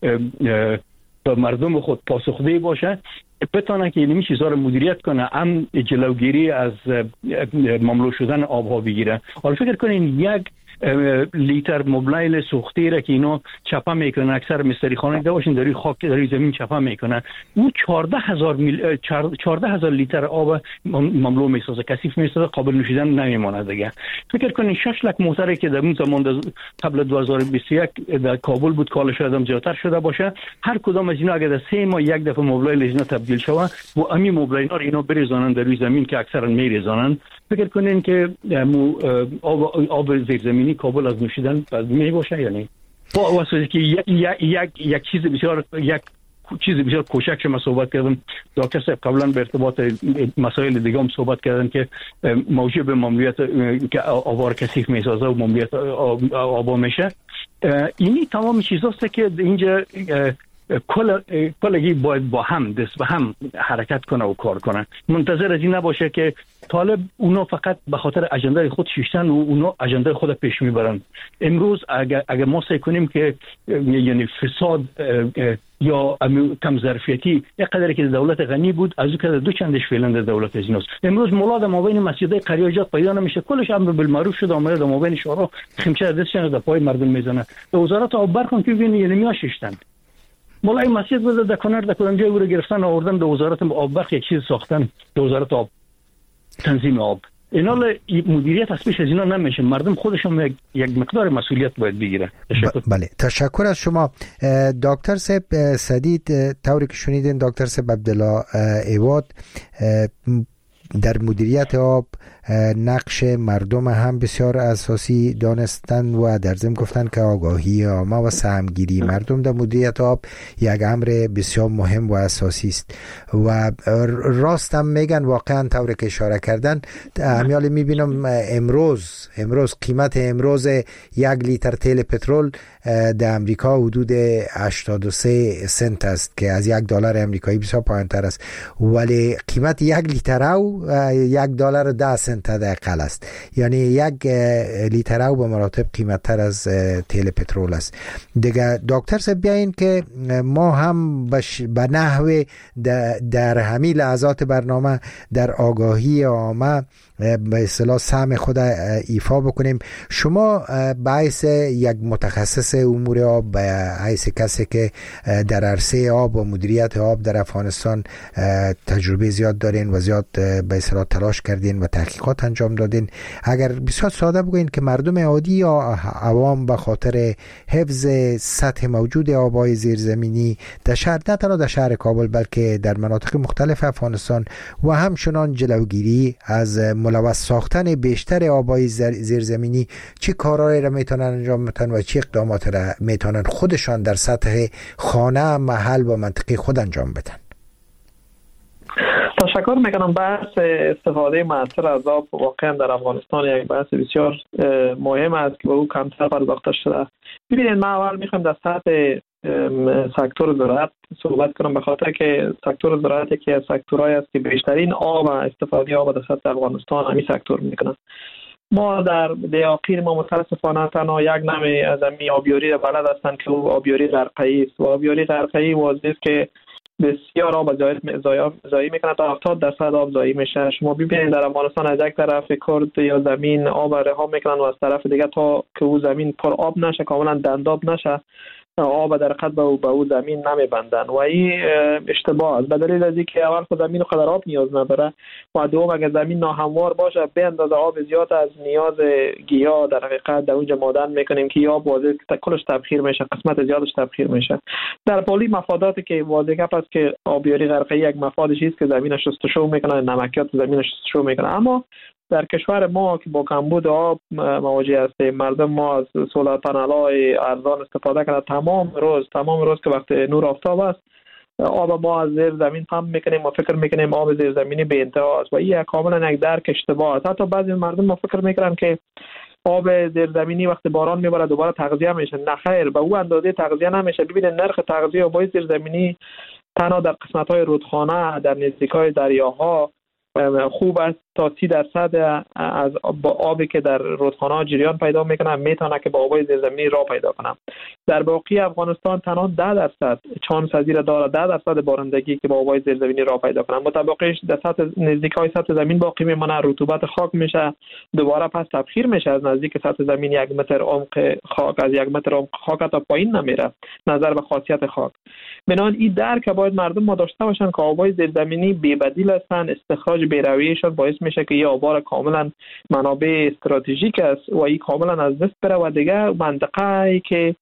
مردم خود پاسخگوی باشه، بتونه که این چیزا رو مدیریت کنه، هم جلوگیری از مملو شدن آبها بگیره. حالا فکر کنین یک لیتر مبلیل سوخته را که اینا چپا میکنن، اکثر مستری خانه داشتن در خاک در زمین چپا میکنن، او چهارده هزار میل چهارده هزار لیتر آب مملو میسازه، کثیف میسازه، قابل نوشیدن نمیمونه دیگه. فکر کنین شش لک موتری که در اون زمان قبل دو هزار و بیست و یک در کابل بود کال شده هم زیادتر شده باشه، هر کدام از اینا اگه در سه ماه یک دفعه مبلیل اینا تبدیل شوه و امی مبلیل ها اینا بریزانن در روی زمین که اکثرا میریزانن، فکر کنین که آب آب زیرزمینی کابل از نوشیدن می باشه. یعنی با واسه که یک یک یک چیز بسیار یک چیز بسیار کوچک شما صحبت کردم. دکتر صاحب قبلا به ارتباط مسائل دیگه هم صحبت کردن که موجب ممنوعیت که آوار کثیف میسازه و ممنوعیت آبا میشه. اینی تمام چیزاست که اینجا کل کلگی باید با هم دست به هم حرکت کنه و کار کنه. منتظر از این نباشه که طالب اونا فقط به خاطر اجنده خود شیشتن و اونا اجنده خود پیش میبرن. امروز اگر اگر ما سعی کنیم که یعنی فساد یا کم ظرفیتی یک قدری که دولت غنی بود از اون که دو چندش فعلا در دولت از ایناست. امروز مولا در مابین مسجدای قریاجات پیدا نمیشه، کلش امر بالمعروف شده، اومده در مابین شورا خمچه دستشون در پای مردم میزنه. در وزارت آب برق هم که ببینید یعنی میاششتن مولای مسجد بود در کنار در کدام جای او رو گرفتن آوردن در وزارت آب برق یک چیز ساختن در وزارت آب تنظیم آب. اینا مدیریت از پیش از اینا نمیشه. مردم خودشون یک, یک مقدار مسئولیت باید بگیره. ب- بله تشکر از شما دکتر صاحب سدید. طوری که شنیدین دکتر صاحب عبدالله ایواد در مدیریت آب نقش مردم هم بسیار اساسی دانستن و در ضمن گفتن که آگاهی عامه و سهمگیری مردم در مدیریت آب یک امر بسیار مهم و اساسی است و راست هم میگن واقعا طوری که اشاره کردن. امیال میبینم امروز امروز قیمت امروز یک لیتر تیل پترول در امریکا حدود هشتاد و سه سنت است که از یک دلار امریکایی بسیار پایین تر است، ولی قیمت یک لیتر او یک دلار و ده سنت دقیقاً است. یعنی یک لیتر او به مراتب قیمت تر از تیل پترول است دیگه. دکتر صاحب بیاین که ما هم به نحو در همین لحظات برنامه در آگاهی عامه به اصطلاح سهم خود ایفا بکنیم. شما به حیث یک متخصص امور آب، به حیث کسی که در عرصه آب و مدیریت آب در افغانستان تجربه زیاد دارین و زیاد به اصطلاح تلاش کردین و تحقیقات انجام دادین، اگر بسیار ساده بگوین که مردم عادی یا عوام به خاطر حفظ سطح موجود آبای زیرزمینی در شهر، نه تنها در شهر کابل بلکه در مناطق مختلف افغانستان و همچنان جلوگیری از ملوث ساختن بیشتر آبای زیرزمینی، چه کارهایی را میتونن انجام بدن و چه اقدامات را میتونن خودشان در سطح خانه، محل و منطقه خود انجام بدن؟ تشکر میکنم. بحث استفاده مؤثر از آب واقعا در افغانستان یک بحث بسیار مهم است که به او کمتر پرداخته شده. ببینید ما اول میخوایم در سطح سکتور زراعت صحبت کنم، به خاطر که سکتور زراعت یکی از سکتورهایی است که بیشترین آب و استفاده آب در سطح افغانستان همین سکتور میکنه. ما در دیاقیر ما متاسفانه تنها یک نوع از همین آبیاری را بلد هستند که او آبیاری غرقه‌ای است و آبیاری غرقه‌ای واضح است که بسیار آب ضایع میکنه، تا هفتاد درصد آب ضایع میشه. شما ببینید در افغانستان از یک طرف کرد یا زمین آب رها میکنن و از طرف دیگه تا که او زمین پر آب نشه، کاملا دنداب نشه، آب در قد به او زمین نمیبندن و این اشتباه است. به دلیل از اینکه اول خود زمین قدر آب نیاز نداره و دوم اگر زمین ناهموار باشه به اندازه آب زیاد از نیاز گیاه در حقیقت در اونجا مادن میکنیم که آب واضح کلش تبخیر میشه، قسمت زیادش تبخیر میشه. در پالی مفاداتی که واضح پس که آبیاری غرقه‌ای یک مفادش است که زمین شستشو میکنه، نمکیات زمین شستشو میکنه. اما در کشور ما که با کمبود آب مواجه هستیم، مردم ما از سولار پنل‌های ارزان استفاده کنند، تمام روز تمام روز که وقت نور آفتاب است آب ما از زیر زمین پمپ میکنیم و فکر میکنیم آب زیر زمینی به انتها است و این کاملا یک درک اشتباه است. حتی بعضی مردم ما فکر میکنن که آب زیر زمینی وقت باران میباره دوباره تغذیه میشه. نه خیر، به او اندازه تغذیه نمیشه. ببینید نرخ تغذیه آبای زیر زمینی تنها در قسمت‌های رودخانه، در نزدیکای دریاها خوب است. تا سی درصد از آبی که در رودخانه جریان پیدا میکنه میتونه که با آبای زیرزمینی راه پیدا کنه. در باقی افغانستان تنها ده درصد چانس پذیر داره، ده درصد بارندگی که با آبای زیرزمینی راه پیدا کنه. متبقیش در سطح نزدیکای سطح زمین باقی میمونه، رطوبت خاک میشه، دوباره پس تبخیر میشه. از نزدیک سطح زمین یک متر عمق خاک، از یک متر عمق خاک تا پایین نمیره نظر به خاصیت خاک. بنابراین این درک باید مردم ما داشته باشن که آبای زیرزمینی بی بدیل هستن. استخراج بی‌رویه‌شان باعث میشه که این آبا کاملا منابع استراتژیک است و این کاملا از دست بره و دیگه منطقه‌ای که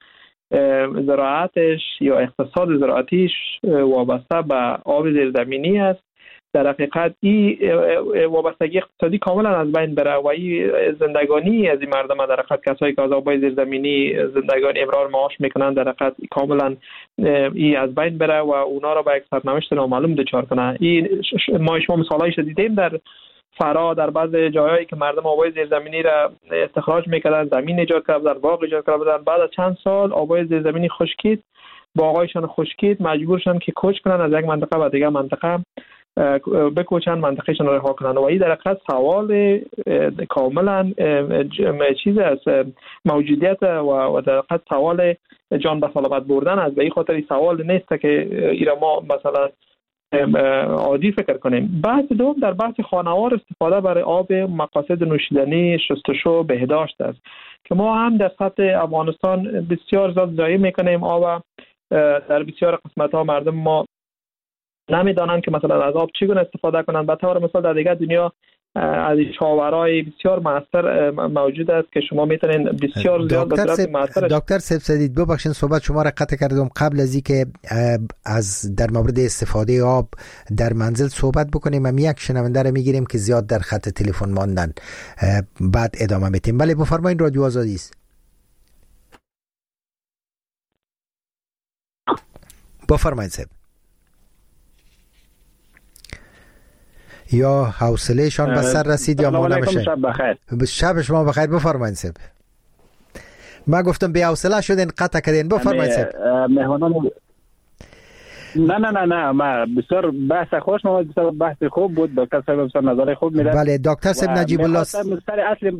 زراعتش یا اقتصاد زراعتیش وابسته به آب زیرزمینی است در حقیقت این وابستگی اقتصادی کاملا از بین بره و این زندگانی از این مردم در حقیقت کسایی که از آبای زیرزمینی زندگانی امرار معاش میکنن در حقیقت کاملا این از بین بره و اونا را به یک سرنوشت نامعلوم دچار کنه. این ما شما مثالایش دیدیم در فرا، در بعض جاهایی که مردم آبای زیرزمینی را استخراج میکردن، زمین ایجاد کردن، باغ ایجاد کردن، بعد از چند سال آبای زیرزمینی خشکید، باغایشان خشکید، مجبور شدن که کوچ کنن از یک منطقه به دیگر منطقه بکوچن، منطقهشان را رها کنن و این در حقیقت سوال کاملا چیز است، موجودیت و در حقیقت سوال جان به سلامت بردن است. به این خاطر سوال نیست که ایرا ما مثلا عادی فکر کنیم. بحث دوم در بحث خانوار استفاده برای آب مقاصد نوشیدنی، شستشو، بهداشت است که ما هم در سطح افغانستان بسیار زیاد ضایع میکنیم آب. در بسیار قسمت ها مردم ما نمیدانند که مثلا از آب چگونه استفاده کنند. به طور مثال در دیگر دنیا از شاورهای بسیار موثر موجود است که شما میتونین بسیار زیاد به صورت موثر. دکتر سیدی ببخشید صحبت شما را قطع کردم. قبل از اینکه از در مورد استفاده آب در منزل صحبت بکنیم هم یک شنونده را میگیریم که زیاد در خط تلفن ماندن، بعد ادامه میدیم. بله بفرمایید، رادیو آزادی است. بفرمایید صاحب. یا حوصله شان به سر رسید یا ما نمیشه. شب بخیر. شب شما بخیر. بفرمایید صاحب. ما گفتم بی حوصله شدین قطع کردین. بفرمایید صاحب. مهمانان نه نه نه نه ما بسیار بحث خوش ما بسیار بحث خوب بود. دکتر صاحب بسیار نظر خوب میداد. بله دکتر صاحب نجیب الله سر اصل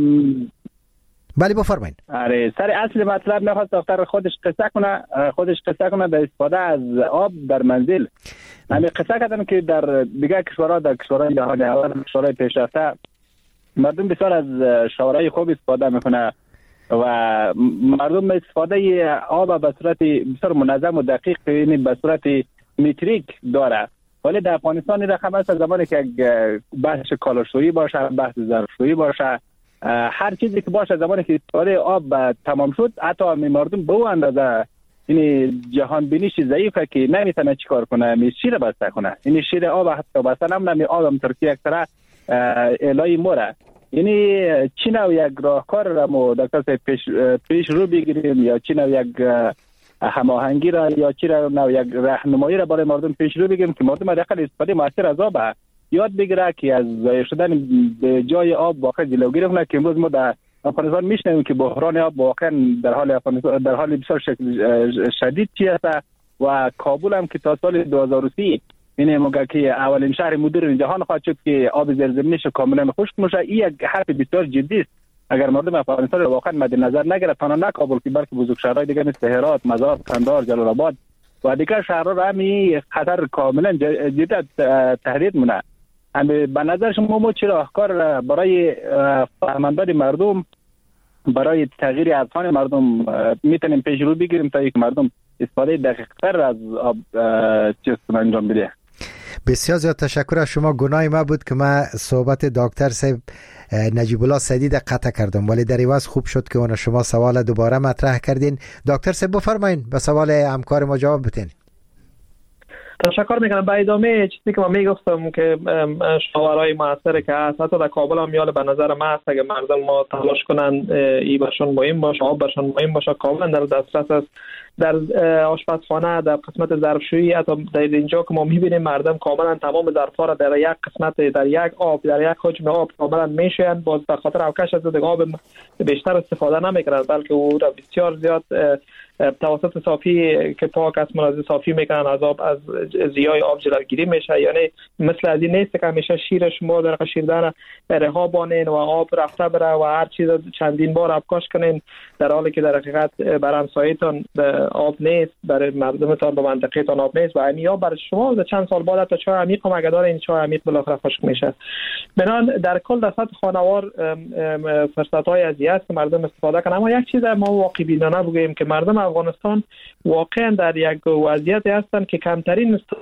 بله بفرمایید. آره سر اصل مطلب میخواست دکتر خودش قصه کنه خودش قصه کنه در استفاده از آب در منزل. همین قصه کردن که در دیگر کشورها، در کشورهای جهان اول، کشورهای پیشرفته، مردم بسیار از شاورهای خوب استفاده میکنه و مردم استفاده آب به صورت بسیار منظم و دقیق، یعنی به صورت متریک داره. ولی در افغانستان رقم است زمانی که بحث کالاشویی باشه، بحث ظرفشویی باشه، هر چیزی که باشه زمانی که استفاده آب تمام شد، حتی مردم به اندازه یعنی جهان بینیش ضعیفه که نمیتونه چیکار کنه، می شیر بسته کنه. یعنی شیر آب حتی بسته نمی آب هم ترکی اکثر الهی موره. یعنی چی نوع یک راهکار را ما دکتر پیش پیش رو بگیریم یا چی نوع یک هماهنگی را یا چی نوع یک راهنمایی را برای مردم پیش رو بگیریم که مردم داخل استفاده موثر از آب یاد بگیره که از ضایع شدن به جای آب واقعا جلوگیری کنه. که امروز ما در افغانستان میشنویم که بحران آب واقعا در حال در حال بسیار شدید چی است و کابل هم که تا سال دو هزار و سی یعنی موقع که اولین شهر مدرن جهان خواهد شد که آب زیرزمینیش کاملا خشک میشه. این یک حرف بسیار جدی است. اگر مردم افغانستان رو واقعا مد نظر نگیره، تنها نه کابل که بلکه بزرگ شهرهای دیگه مثل هرات، مزار، قندهار، جلال آباد و دیگر شهرها را هم خطر کاملا جدی تهدید مونه. به نظر شما ما چه راهکار برای فهماندن مردم، برای تغییر اذهان مردم میتونیم پیش رو بگیریم تا یک مردم استفاده دقیق‌تر از آب چیز انجام بده؟ بسیار زیاد تشکر از شما. گناه ما بود که ما صحبت دکتر صاحب نجیب الله سیدی قطع کردم، ولی در عوض خوب شد که اون شما سوال دوباره مطرح کردین. دکتر صاحب بفرمایید به سوال همکار ما جواب بدین. تشکر میکنم. به ادامه چیزی که من میگفتم که شاورهای موثر که هست، حتی در کابل هم میاله به نظر من هست اگه مردم ما تلاش کنن ای برشون مهم باشه، آب برشون مهم باشه، کاملا در دسترس است. در آشپزخانه، در قسمت ظرفشویی، حتی در اینجا که ما میبینیم مردم کاملا تمام ظرفا را در یک قسمت، در یک آب، در یک حجم آب کاملا میشوین. باز به خاطر اوکش از آب بیشتر استفاده نمیکنن، بلکه او را بسیار زیاد توسط صافی که پاک است منظم صافی میکنن، از آب از زیای آب جلوگیری میشه. یعنی مثل از این نیست که همیشه شیر شما در شیردن رها بانین و آب رفته بره و هر چیز چندین بار آبکاش کنین، در حالی که در حقیقت برای همسایه‌تان آب نیست، برای مردمتان به منطقه‌تان آب نیست و همین آب برای شما در چند سال بعد تا چای عمیق هم اگه داره این چای عمیق بالاخره خشک میشه. بنان در کل در سطح خانوار فرصت‌های از هست که مردم استفاده کنن. اما یک چیز ما واقعی بینانه بگیم که مردم افغانستان واقعا در یک وضعیت هستن که کمترین است.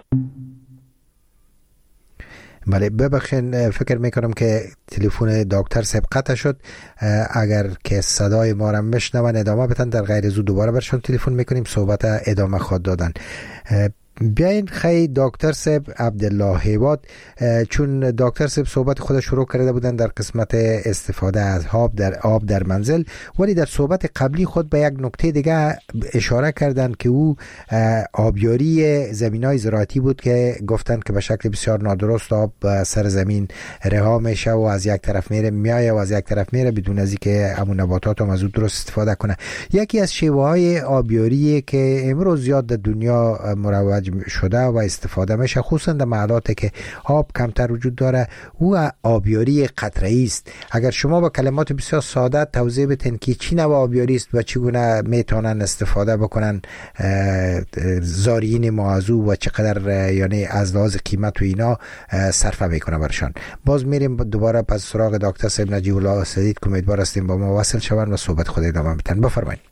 بله ببخشید، فکر میکنم که تلفن دکتر صاحب قطع شد. اگر که صدای ما را میشنون ادامه بدن، در غیر زود دوباره برشون تلفن میکنیم، صحبت ادامه خواهد دادن. بیاین خیلی دکتر صاحب عبدالله هیواد، چون دکتر صاحب صحبت خود شروع کرده بودن در قسمت استفاده از آب در آب در منزل، ولی در صحبت قبلی خود به یک نکته دیگه اشاره کردن که او آبیاری زمینای زراعتی بود که گفتن که به شکل بسیار نادرست آب سر زمین رها میشه و از یک طرف میره میایه و از یک طرف میره بدون از اینکه همون نباتات هم از اون درست استفاده کنه. یکی از شیوه های آبیاری که امروز زیاد در دنیا مروج شده و استفاده میشه، خصوصا در محلاتی که آب کمتر وجود داره، او آبیاری قطره‌ای است. اگر شما با کلمات بسیار ساده توضیح بدین که چی نوع آبیاری است و چگونه میتونن استفاده بکنن زارعین ما از او و چقدر یعنی از لحاظ قیمت و اینا صرفه میکنه برشان. باز میریم دوباره پس سراغ دکتر صاحب نجیب الله سدید که امیدوار هستیم با ما وصل شوند و صحبت خود ادامه بدن. بفرمایید.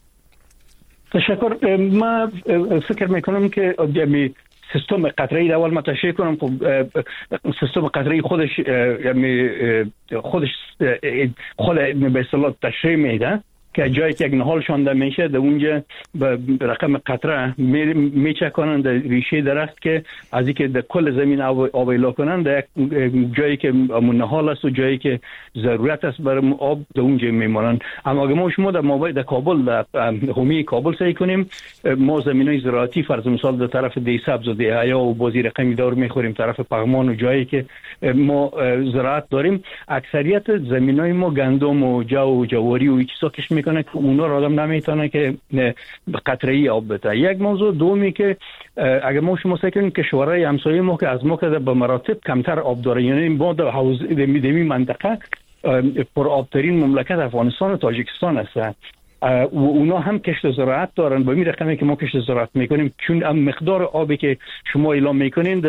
تشکر. ما فکر میکنم که یعنی سیستم قطره‌ای اول ما تشریح کنم. خب سیستم قطره‌ای خودش یعنی خودش خود به اصطلاح تشریح میده که جایی که یک نهال شانده میشه در اونجا به رقم قطره میچکانند ریشه درخت که از اینکه در کل زمین آب ایلا کنند در جایی که نهال است و جایی که ضرورت است برای آب در اونجا میمانند. اما اگه ما شما در مابین در کابل در حومه کابل سعی کنیم، ما زمینای زراعتی فرض مثال در طرف دی سبز و دی حیا و بازی رقمی دور میخوریم، طرف پغمان و جایی که ما زراعت داریم، اکثریت زمینای ما گندم و جو و جواری و چیزا کش میکنه که اونا را آدم نمیتونه که قطره‌ای آب بده. یک موضوع دومی که اگر ما شما سعی کنیم کشورهای همسایه ما که از ما که به مراتب کمتر آب داره، یعنی ما در حوزه دمی منطقه پر آبترین مملکت افغانستان و تاجیکستان است و اونا هم کشت زراعت دارن. با این رقمی که ما کشت زراعت میکنیم، چون مقدار آبی که شما اعلام میکنین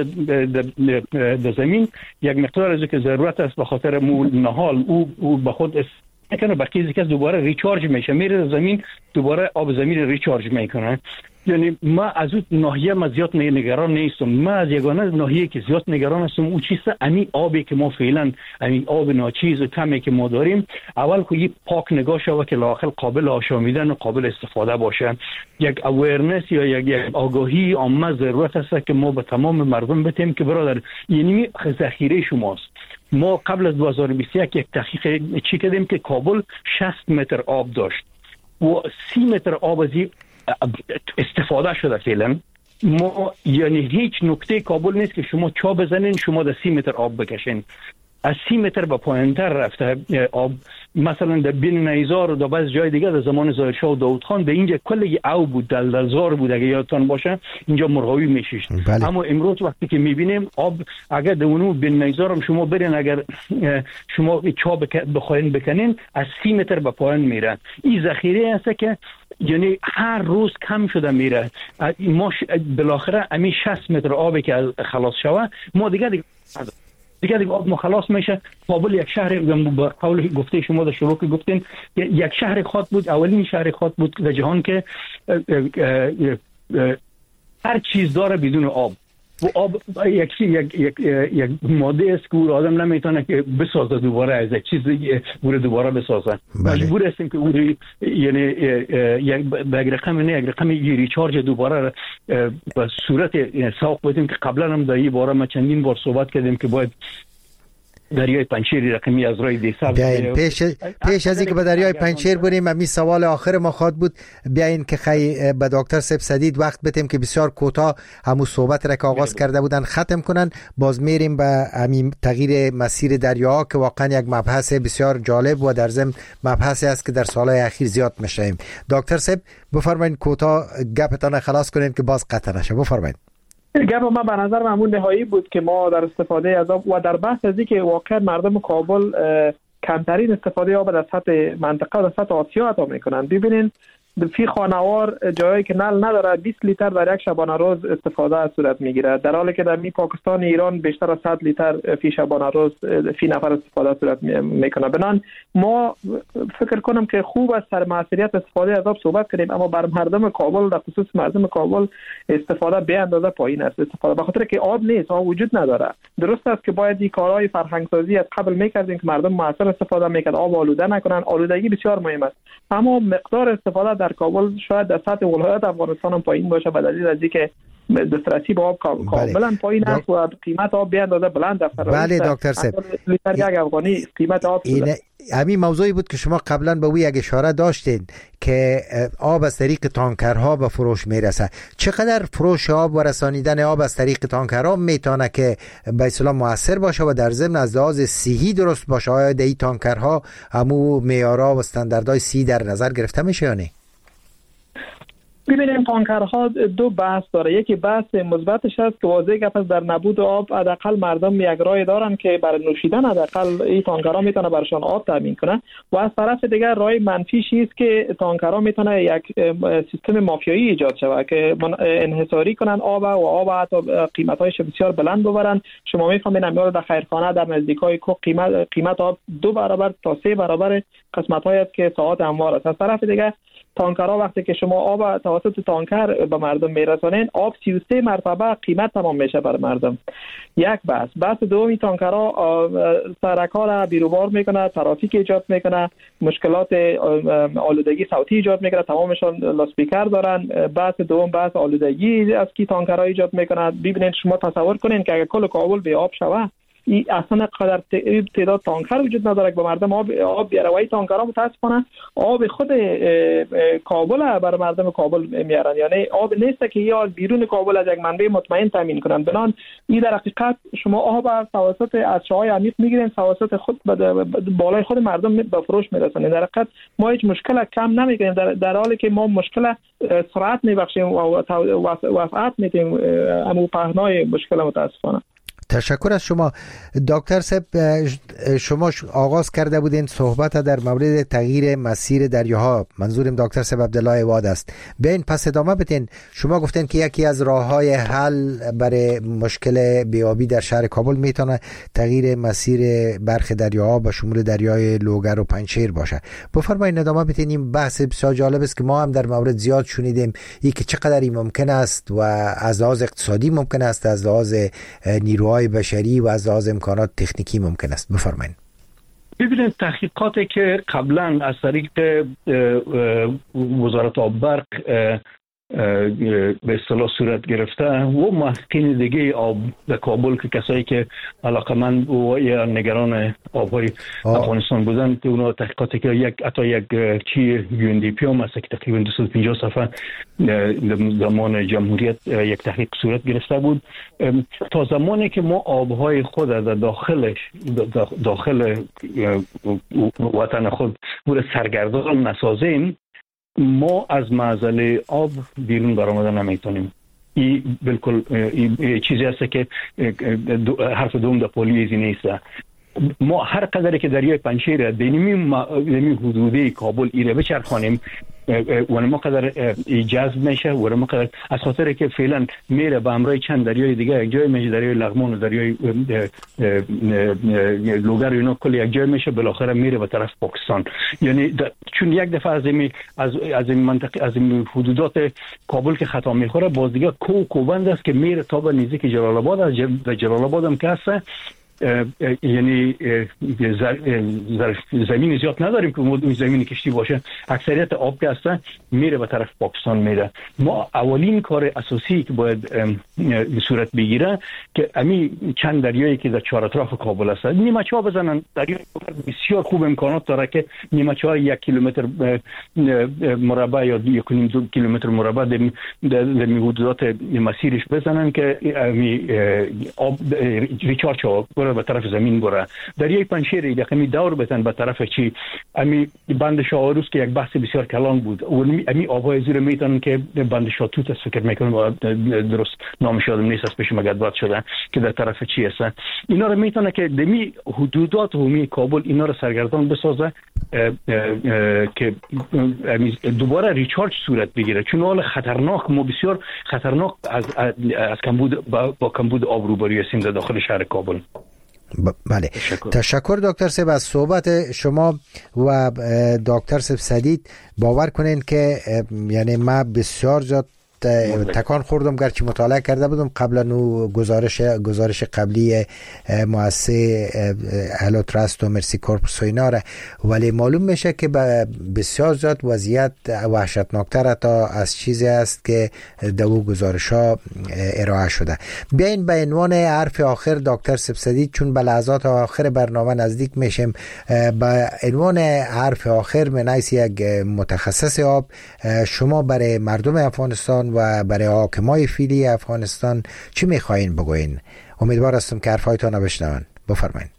در زمین یک مقدار از که ضرورت است به خاطر نهال او, او به خود میکنه، بقیه که دوباره ریچارج میشه، میره زمین دوباره آب زمین ریچارج میکنه. یعنی ما از اون ناحیه ما زیاد نگران نیستم. ما از یگانه ناحیه که زیاد نگران هستم اون چیزه امی آبی که ما فعلا امی آب ناچیز و کمی که ما داریم، اول که یه پاک نگاه شود که لااقل قابل آشامیدن و قابل استفاده باشه. یک اویرنس یا یک, یک آگاهی عامه ضرورت است که ما به تمام مردم بتیم که برادر یعنی ذخیره شماست. ما قبل از دو هزار و بیست و یک یک تحقیق چی کردیم که کابل شصت متر آب داشت و سی متر آب از استفاده شده فعلا. ما یعنی هیچ نکته کابل نیست که شما چا بزنین شما در سی متر آب بکشین. از سی متر به پایینتر رفته آب. مثلا در بین نیزار و در بعض جای دیگه در زمان ظاهرشاه و داود خان در اینجا کلی او بود، دلدلزار بود اگه یادتان باشه، اینجا مرغاوی میشیش. بله. اما امروز وقتی که میبینیم آب اگر در اونو بین نیزار هم شما برین، اگر شما چا بخواین بکنین از سی متر به پایین میره. این ذخیره است که یعنی هر روز کم شده میره. ما بالاخره همین شصت متر آبی که خلاص شوه ما دیگه دیگه دیگه دیگه آب مخلص میشه. کابل یک شهر با قول گفته شما در شروع که گفتین یک شهر خاط بود، اولین شهر خاط بود در جهان که هر چیز داره بدون آب. و آب یک یک یک یک ماده است که آدم نمیتونه که بسازه دوباره از یک چیز بوده دوباره بسازه. مجبور هستیم که اون یعنی یک به رقم نه یک رقم ریچارج دوباره به صورت ساق بدیم که قبلا هم در این باره ما چندین بار صحبت کردیم که باید دریای پنجشیر رقمی از رای دیسال پیش پیش از اینکه به دریای پنجشیر بریم، همین سوال آخر ما خواد بود بیاین که خی به دکتر صاحب سدید وقت بدیم که بسیار کوتاه همو صحبت را که آغاز کرده بودن ختم کنن. باز میریم به همین تغییر مسیر دریا که واقعا یک مبحث بسیار جالب و در ضمن مبحثی است که در سالهای اخیر زیاد میشنویم. دکتر صاحب بفرمایید کوتاه گپتان خلاص کنین که باز قطع نشه. بفرمایید. گپ ما به نظر من نهایی بود که ما در استفاده از آب و در بحث از اینکه واقعا مردم کابل کمترین استفاده آب در سطح منطقه و در سطح آسیا عطا میکنن. ببینین فی خانوار جایی که نل نداره بیست لیتر در یک شبانه روز استفاده صورت میگیره، در حالی که در می پاکستان ایران بیشتر از صد لیتر فی شبانه روز فی نفر استفاده صورت میکنه. بنان ما فکر کنم که خوب است سر مسئولیت استفاده از آب صحبت کنیم، اما بر مردم کابل در خصوص مردم کابل استفاده به اندازه پایین است. استفاده به خاطر که آب نیست، آب وجود نداره. درست است که باید این کارهای فرهنگ سازی از قبل میکردیم که مردم موثر استفاده میکرد، آب آلوده نکنن. آلودگی بسیار مهم است، اما مقدار استفاده در در کابل شاید در سطح ولایت افغانستان هم پایین باشه به دلیل از اینکه دسترسی به آب کاملا پایین است و قیمت آب به اندازه بلند است. بله دکتر صاحب، لیتر یک افغانی قیمت آب این همین موضوعی بود که شما قبلا به وی یک اشاره داشتین که آب از طریق تانکرها به فروش میرسه. چقدر فروش آب و رسانیدن آب از طریق تانکرها میتونه که به اصطلاح موثر باشه و در ضمن از لحاظ صحی درست باشه؟ آیا در این تانکرها همو معیارها و استانداردهای صحی در نظر گرفته میشه یا نه؟ ببینیم تانکرها دو بحث داره. یکی بحث مثبتش است که واضح گپ است در نبود آب حداقل مردم یک راه دارن که برای نوشیدن حداقل این تانکرها میتونه برشان آب تامین کنه و از طرف دیگر راه منفیش است که تانکرها میتونه یک سیستم مافیایی ایجاد شود که انحصاری کنن آب و آب حتی قیمتایش بسیار بلند ببرن. شما میفهمین امیال در خیرخانه در نزدیکای کوه قیمت قیمت آب دو برابر تا سه برابر قسمت‌های است که ساعت هموار است. از طرف دیگر تانکرها وقتی که شما آب توسط تانکر به مردم میرسانین آب سی و سه مرتبه قیمت تمام میشه بر مردم. یک بحث بحث دومی تانکرها سرک‌ها را بیروبار میکنه، ترافیک ایجاد میکنه، مشکلات آلودگی صوتی ایجاد میکنه، تمامشان لاسپیکر دارن. بحث دوم بحث آلودگی است که تانکرها ایجاد میکنه. ببینید شما تصور کنین که اگه کل کابل به آب شوه این اصلا قدر تعداد تانکر وجود نداره که به مردم آب آب بیاره و این تانکرها متاسفانه آب خود کابل بر مردم کابل میارن، یعنی آب نیست که یا بیرون کابل از یک منبع مطمئن تامین کنن. بنان این در حقیقت شما آب توسط از چاهای عمیق میگیرین توسط خود بالای خود مردم به فروش میرسونین. در حقیقت ما هیچ مشکل کم نمیگیریم، در, در حالی که ما مشکل سرعت میبخشیم و وسعت میدیم امو پهنای مشکل متاسفانه. تشکر از شما دکتر صاحب. شما آغاز کرده بودین صحبت در مورد تغییر مسیر دریاها، منظورم دکتر صاحب عبدالله عواد است. بین پس ادامه بدین. شما گفتین که یکی از راههای حل برای مشکل بیابی در شهر کابل میتونه تغییر مسیر برخی دریاها به شمول دریای لوگر و پنجشیر باشه. بفرمایید ادامه بدین. این بحث بسیار جالب است که ما هم در مورد زیاد شنیدیم، این که چقدر این ممکن است و از لحاظ اقتصادی ممکن است، از لحاظ نیروهای بشری و از لحاظ امکانات تکنیکی ممکن است. بفرمایید. ببینید تحقیقاتی که قبلا از طریق وزارت آب برق به اصطلاح صورت گرفته و محققین دیگه آب در کابل که کسایی که علاقمند و یا نگران آبهای افغانستان بودن که اونا تحقیقاتی که یک حتی یک چی یو ان دی پی هم است که تقریبا دویست و پنجاه صفحه زمان جمهوریت یک تحقیق صورت گرفته بود. تا زمانی که ما آبهای خود در داخلش داخل وطن خود بود سرگردان نسازیم، ما از معضله آب بیرون برآمدن نمیتونیم. این بالکل این چیزی است که حرف دوم در پولیزی نیست. ما هر قدری که دریای پنجشیر دینمی حدودی کابل ایره بچرخانیم و ما قدر جذب میشه و ما قدر از خاطر که فعلا میره به همراه چند دریای دیگه یک جای میشه، دریای لغمان و دریای لوگر اینا کل یک جای میشه، بالاخره میره به طرف پاکستان. یعنی چون یک دفعه از این از از این منطقه از این حدودات کابل که خطا میخوره باز دیگه کو کوبند است که میره تا به نزدیک جلال آباد. از جلال آباد هم که هست یعنی زمین زیاد نداریم که اون زمین کشتی باشه، اکثریت آب که هستن میره به طرف پاکستان میره. ما اولین کار اساسی که باید صورت بگیره که امی چند دریایی که در چهار اطراف کابل هست نیمچه ها بزنن. دریای بسیار خوب امکانات داره که نیمچه ها یک کیلومتر مربع یا یک دو کیلومتر مربع در حدودات مسیرش بزنن که امی آب ریچارج ها به طرف زمین بره. دریای پنجشیر یکمی دور بتن به طرف چی امی بند شاهروز که یک بحث بسیار کلان بود و امی آبهای زیر میتونن که بند شاتوت است فکر میکنم درست نامش یادم نیست از پیش مگدبات شده که در طرف چی است. اینا رو میتونه که دمی حدودات عمومی کابل اینا رو سرگردان بسازه که دوباره ریچارج صورت بگیره، چون حال خطرناک ما بسیار خطرناک از از کمبود با, با کمبود آب روبروی هستیم در داخل شهر کابل. بله تشکر, تشکر دکتر صاحب از صحبت شما و دکتر صاحب سدید. باور کنین که یعنی ما بسیار زیاد تکان خوردم، گرچه مطالعه کرده بودم قبلا نو گزارش گزارش قبلی مؤسسه هلو تراست و مرسی کورپس و اینا را، ولی معلوم میشه که بسیار زیاد وضعیت وحشتناکتر تا از چیزی است که دو گزارش ها ارائه شده. بیاین به عنوان حرف آخر دکتر سبسدی، چون به لحظات آخر برنامه نزدیک میشیم، به عنوان حرف آخر من حیث یک متخصص آب، شما برای مردم افغانستان و برای حاکمای فعلی افغانستان چی میخواین بگوین؟ امیدوار هستم که حرفایتان رو بشنون. بفرمایید.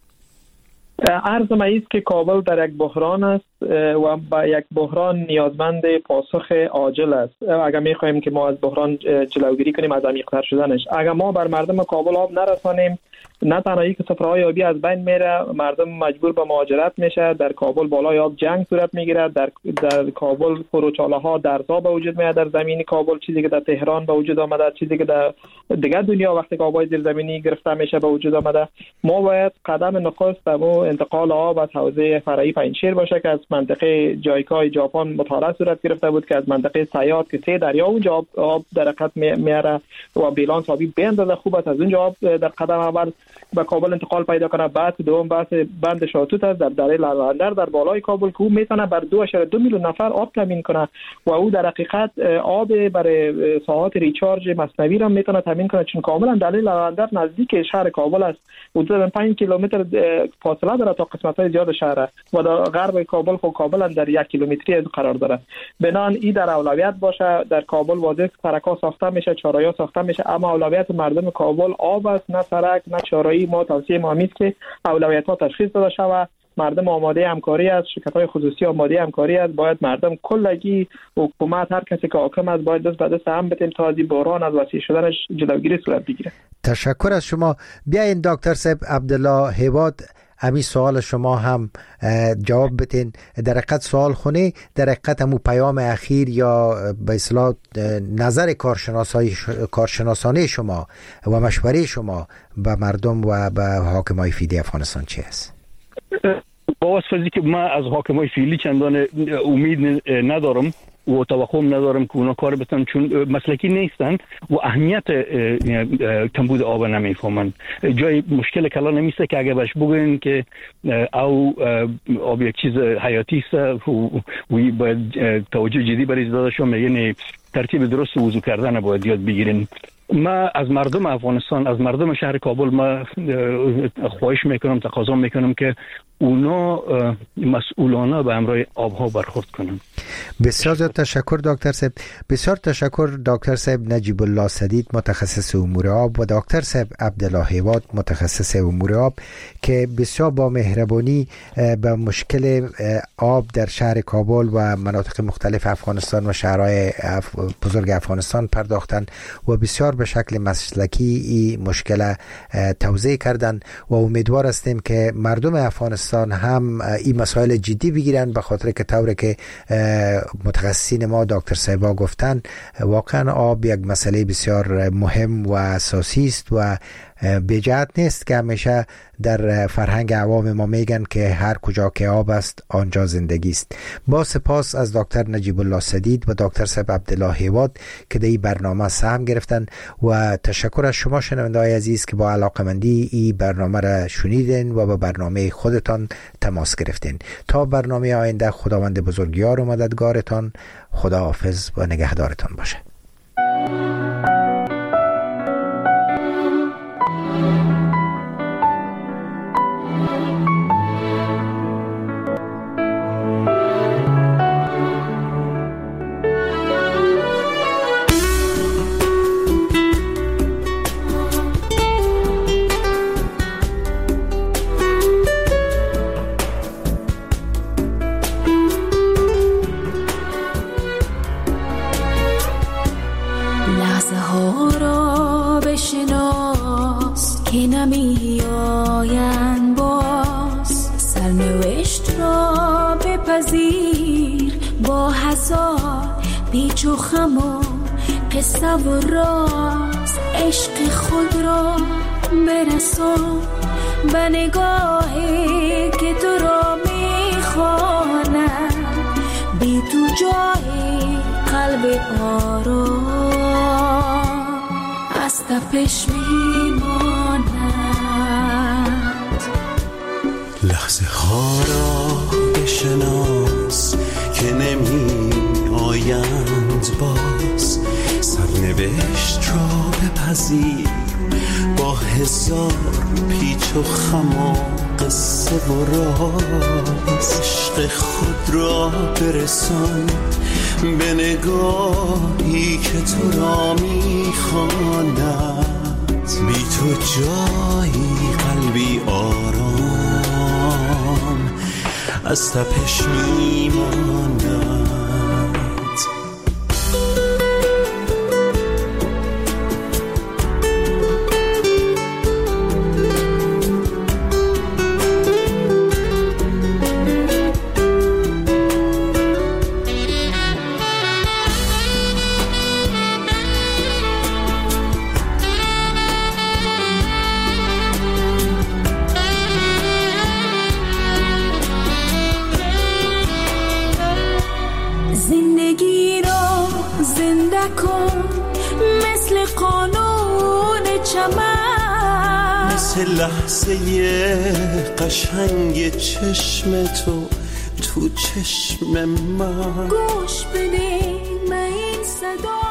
عرض ما است که کابل در یک بحران است و با یک بحران نیازمند پاسخ عاجل است. اگر میخواهیم که ما از بحران جلوگیری کنیم از عمیق‌تر شدنش، اگر ما بر مردم کابل آب نرسانیم، نه تنها یک سفرهای آبی از بین میره، مردم مجبور به مهاجرت میشه. در کابل بالای آب جنگ صورت میگیره. در در کابل فروچاله ها درزا به وجود میاد در زمین کابل، چیزی که در تهران به وجود آمده، چیزی که در دیگر دنیا وقتی که آبای زیرزمینی گرفته میشه به وجود آمده. ما باید قدم نخست به انتقال آب از حوزه فرعی پنجشیر باشه که از منطقه جایکای ژاپن مطالعه صورت گرفته بود که از منطقه سیاد که سه دریا اونجا آب, آب در حرکت میاره و بیلانس آبی به اندازه خوب است، از اونجا آب در قدم اول به کابل انتقال پیدا کنه. بعد دوم بحث بند شاتوت است در دره لالندر در بالای کابل که او میتونه بر دو اشاره دو میلیون نفر آب تامین کنه و او در حقیقت آب برای ساعات ریچارج مصنوعی را میتونه تامین کنه، چون کاملا دره لالندر نزدیک شهر کابل است، حدود پنج کیلومتر فاصله داره تا قسمت‌های زیاد شهر و در غرب کابل خو کابل در یک کیلومتری از قرار داره. بنان این در اولویت باشه. در کابل واضح سرک‌ها ساخته میشه، چهارراهی ساخته میشه، اما اولویت مردم کابل آب است، نه سرک نه چهارراهی. ما توصیه ما است که اولویت‌ها تشخیص داده شود. مردم آماده همکاری است، شرکت‌های خصوصی آماده همکاری است. باید مردم کلگی، حکومت، هر کسی که حاکم است باید دست به دست هم بدیم تا از این بحران از وسیع شدنش جلوگیری صورت بگیره. تشکر از شما. بیاین دکتر صاحب عبدالله هیواد، امی سوال شما هم جواب بتین. در حقیقت سوال خونه در حقیقت همو پیام اخیر یا به اصطلاح نظر کارشناسای کارشناسانه شما و مشوره شما به مردم و به حاکمای فعلی افغانستان چی است؟ با واسطه که من از حاکمای فعلی چندان امید ندارم و توقع ندارم که اونا کار بتن، چون مسلکی نیستن و اهمیت کمبود آب نمیفهمن. جای مشکل کلا نمیسته که اگه بهش بگن که او آب یک چیز حیاتی است و باید توجه جدی برای داده شما، یعنی ترتیب درست وضو کردن باید یاد بگیرین. ما از مردم افغانستان، از مردم شهر کابل ما خواهش میکنم، تقاضا میکنم که اونا مسئولانه به امرای آبها برخورد کنن. بسیار زیاد تشکر دکتر صاحب. بسیار تشکر دکتر صاحب نجیب الله سدید، متخصص امور آب، و دکتر صاحب عبدالله هیواد، متخصص امور آب، که بسیار با مهربانی به مشکل آب در شهر کابل و مناطق مختلف افغانستان و شهرهای بزرگ افغانستان پرداختند و بسیار به شکل مسلکی این مشکل توضیح کردند و امیدوار هستیم که مردم افغانستان هم این مسائل جدی بگیرن، به خاطر که طوری که متخصصین ما دکتر صاحبا گفتن واقعا آب یک مسئله بسیار مهم و اساسی است و بی‌جهت نیست که همیشه در فرهنگ عوام ما میگن که هر کجا که آب است آنجا زندگی است. با سپاس از دکتر نجیب الله سدید و دکتر صاحب عبدالله هیواد که در این برنامه سهم گرفتن و تشکر از شما شنونده‌های عزیز که با علاقمندی این برنامه را شنیدین و با برنامه خودتان تماس گرفتین. تا برنامه آینده خداوند بزرگیار و مددگارتان، خداحافظ و نگهدارتان باشه. پیچ و خم و قصه و راز عشق خود را برسان به نگاهی که تو را میخواند، بی تو جای قلب آرام از تپش میماند. لحظه ها را بشناس که نمی آیند باز، سرنوشت را بپذیر با هزار پیچ و خم و قصه و راز. عشق خود را برسان به نگاهی که تو را میخواند، بی تو جایی قلبی آرام از تپش میماند. زندگی را زنده کن مثل قانون چمن، مثل لحظه قشنگ چشم تو تو چشم من. گوش بده من این صدا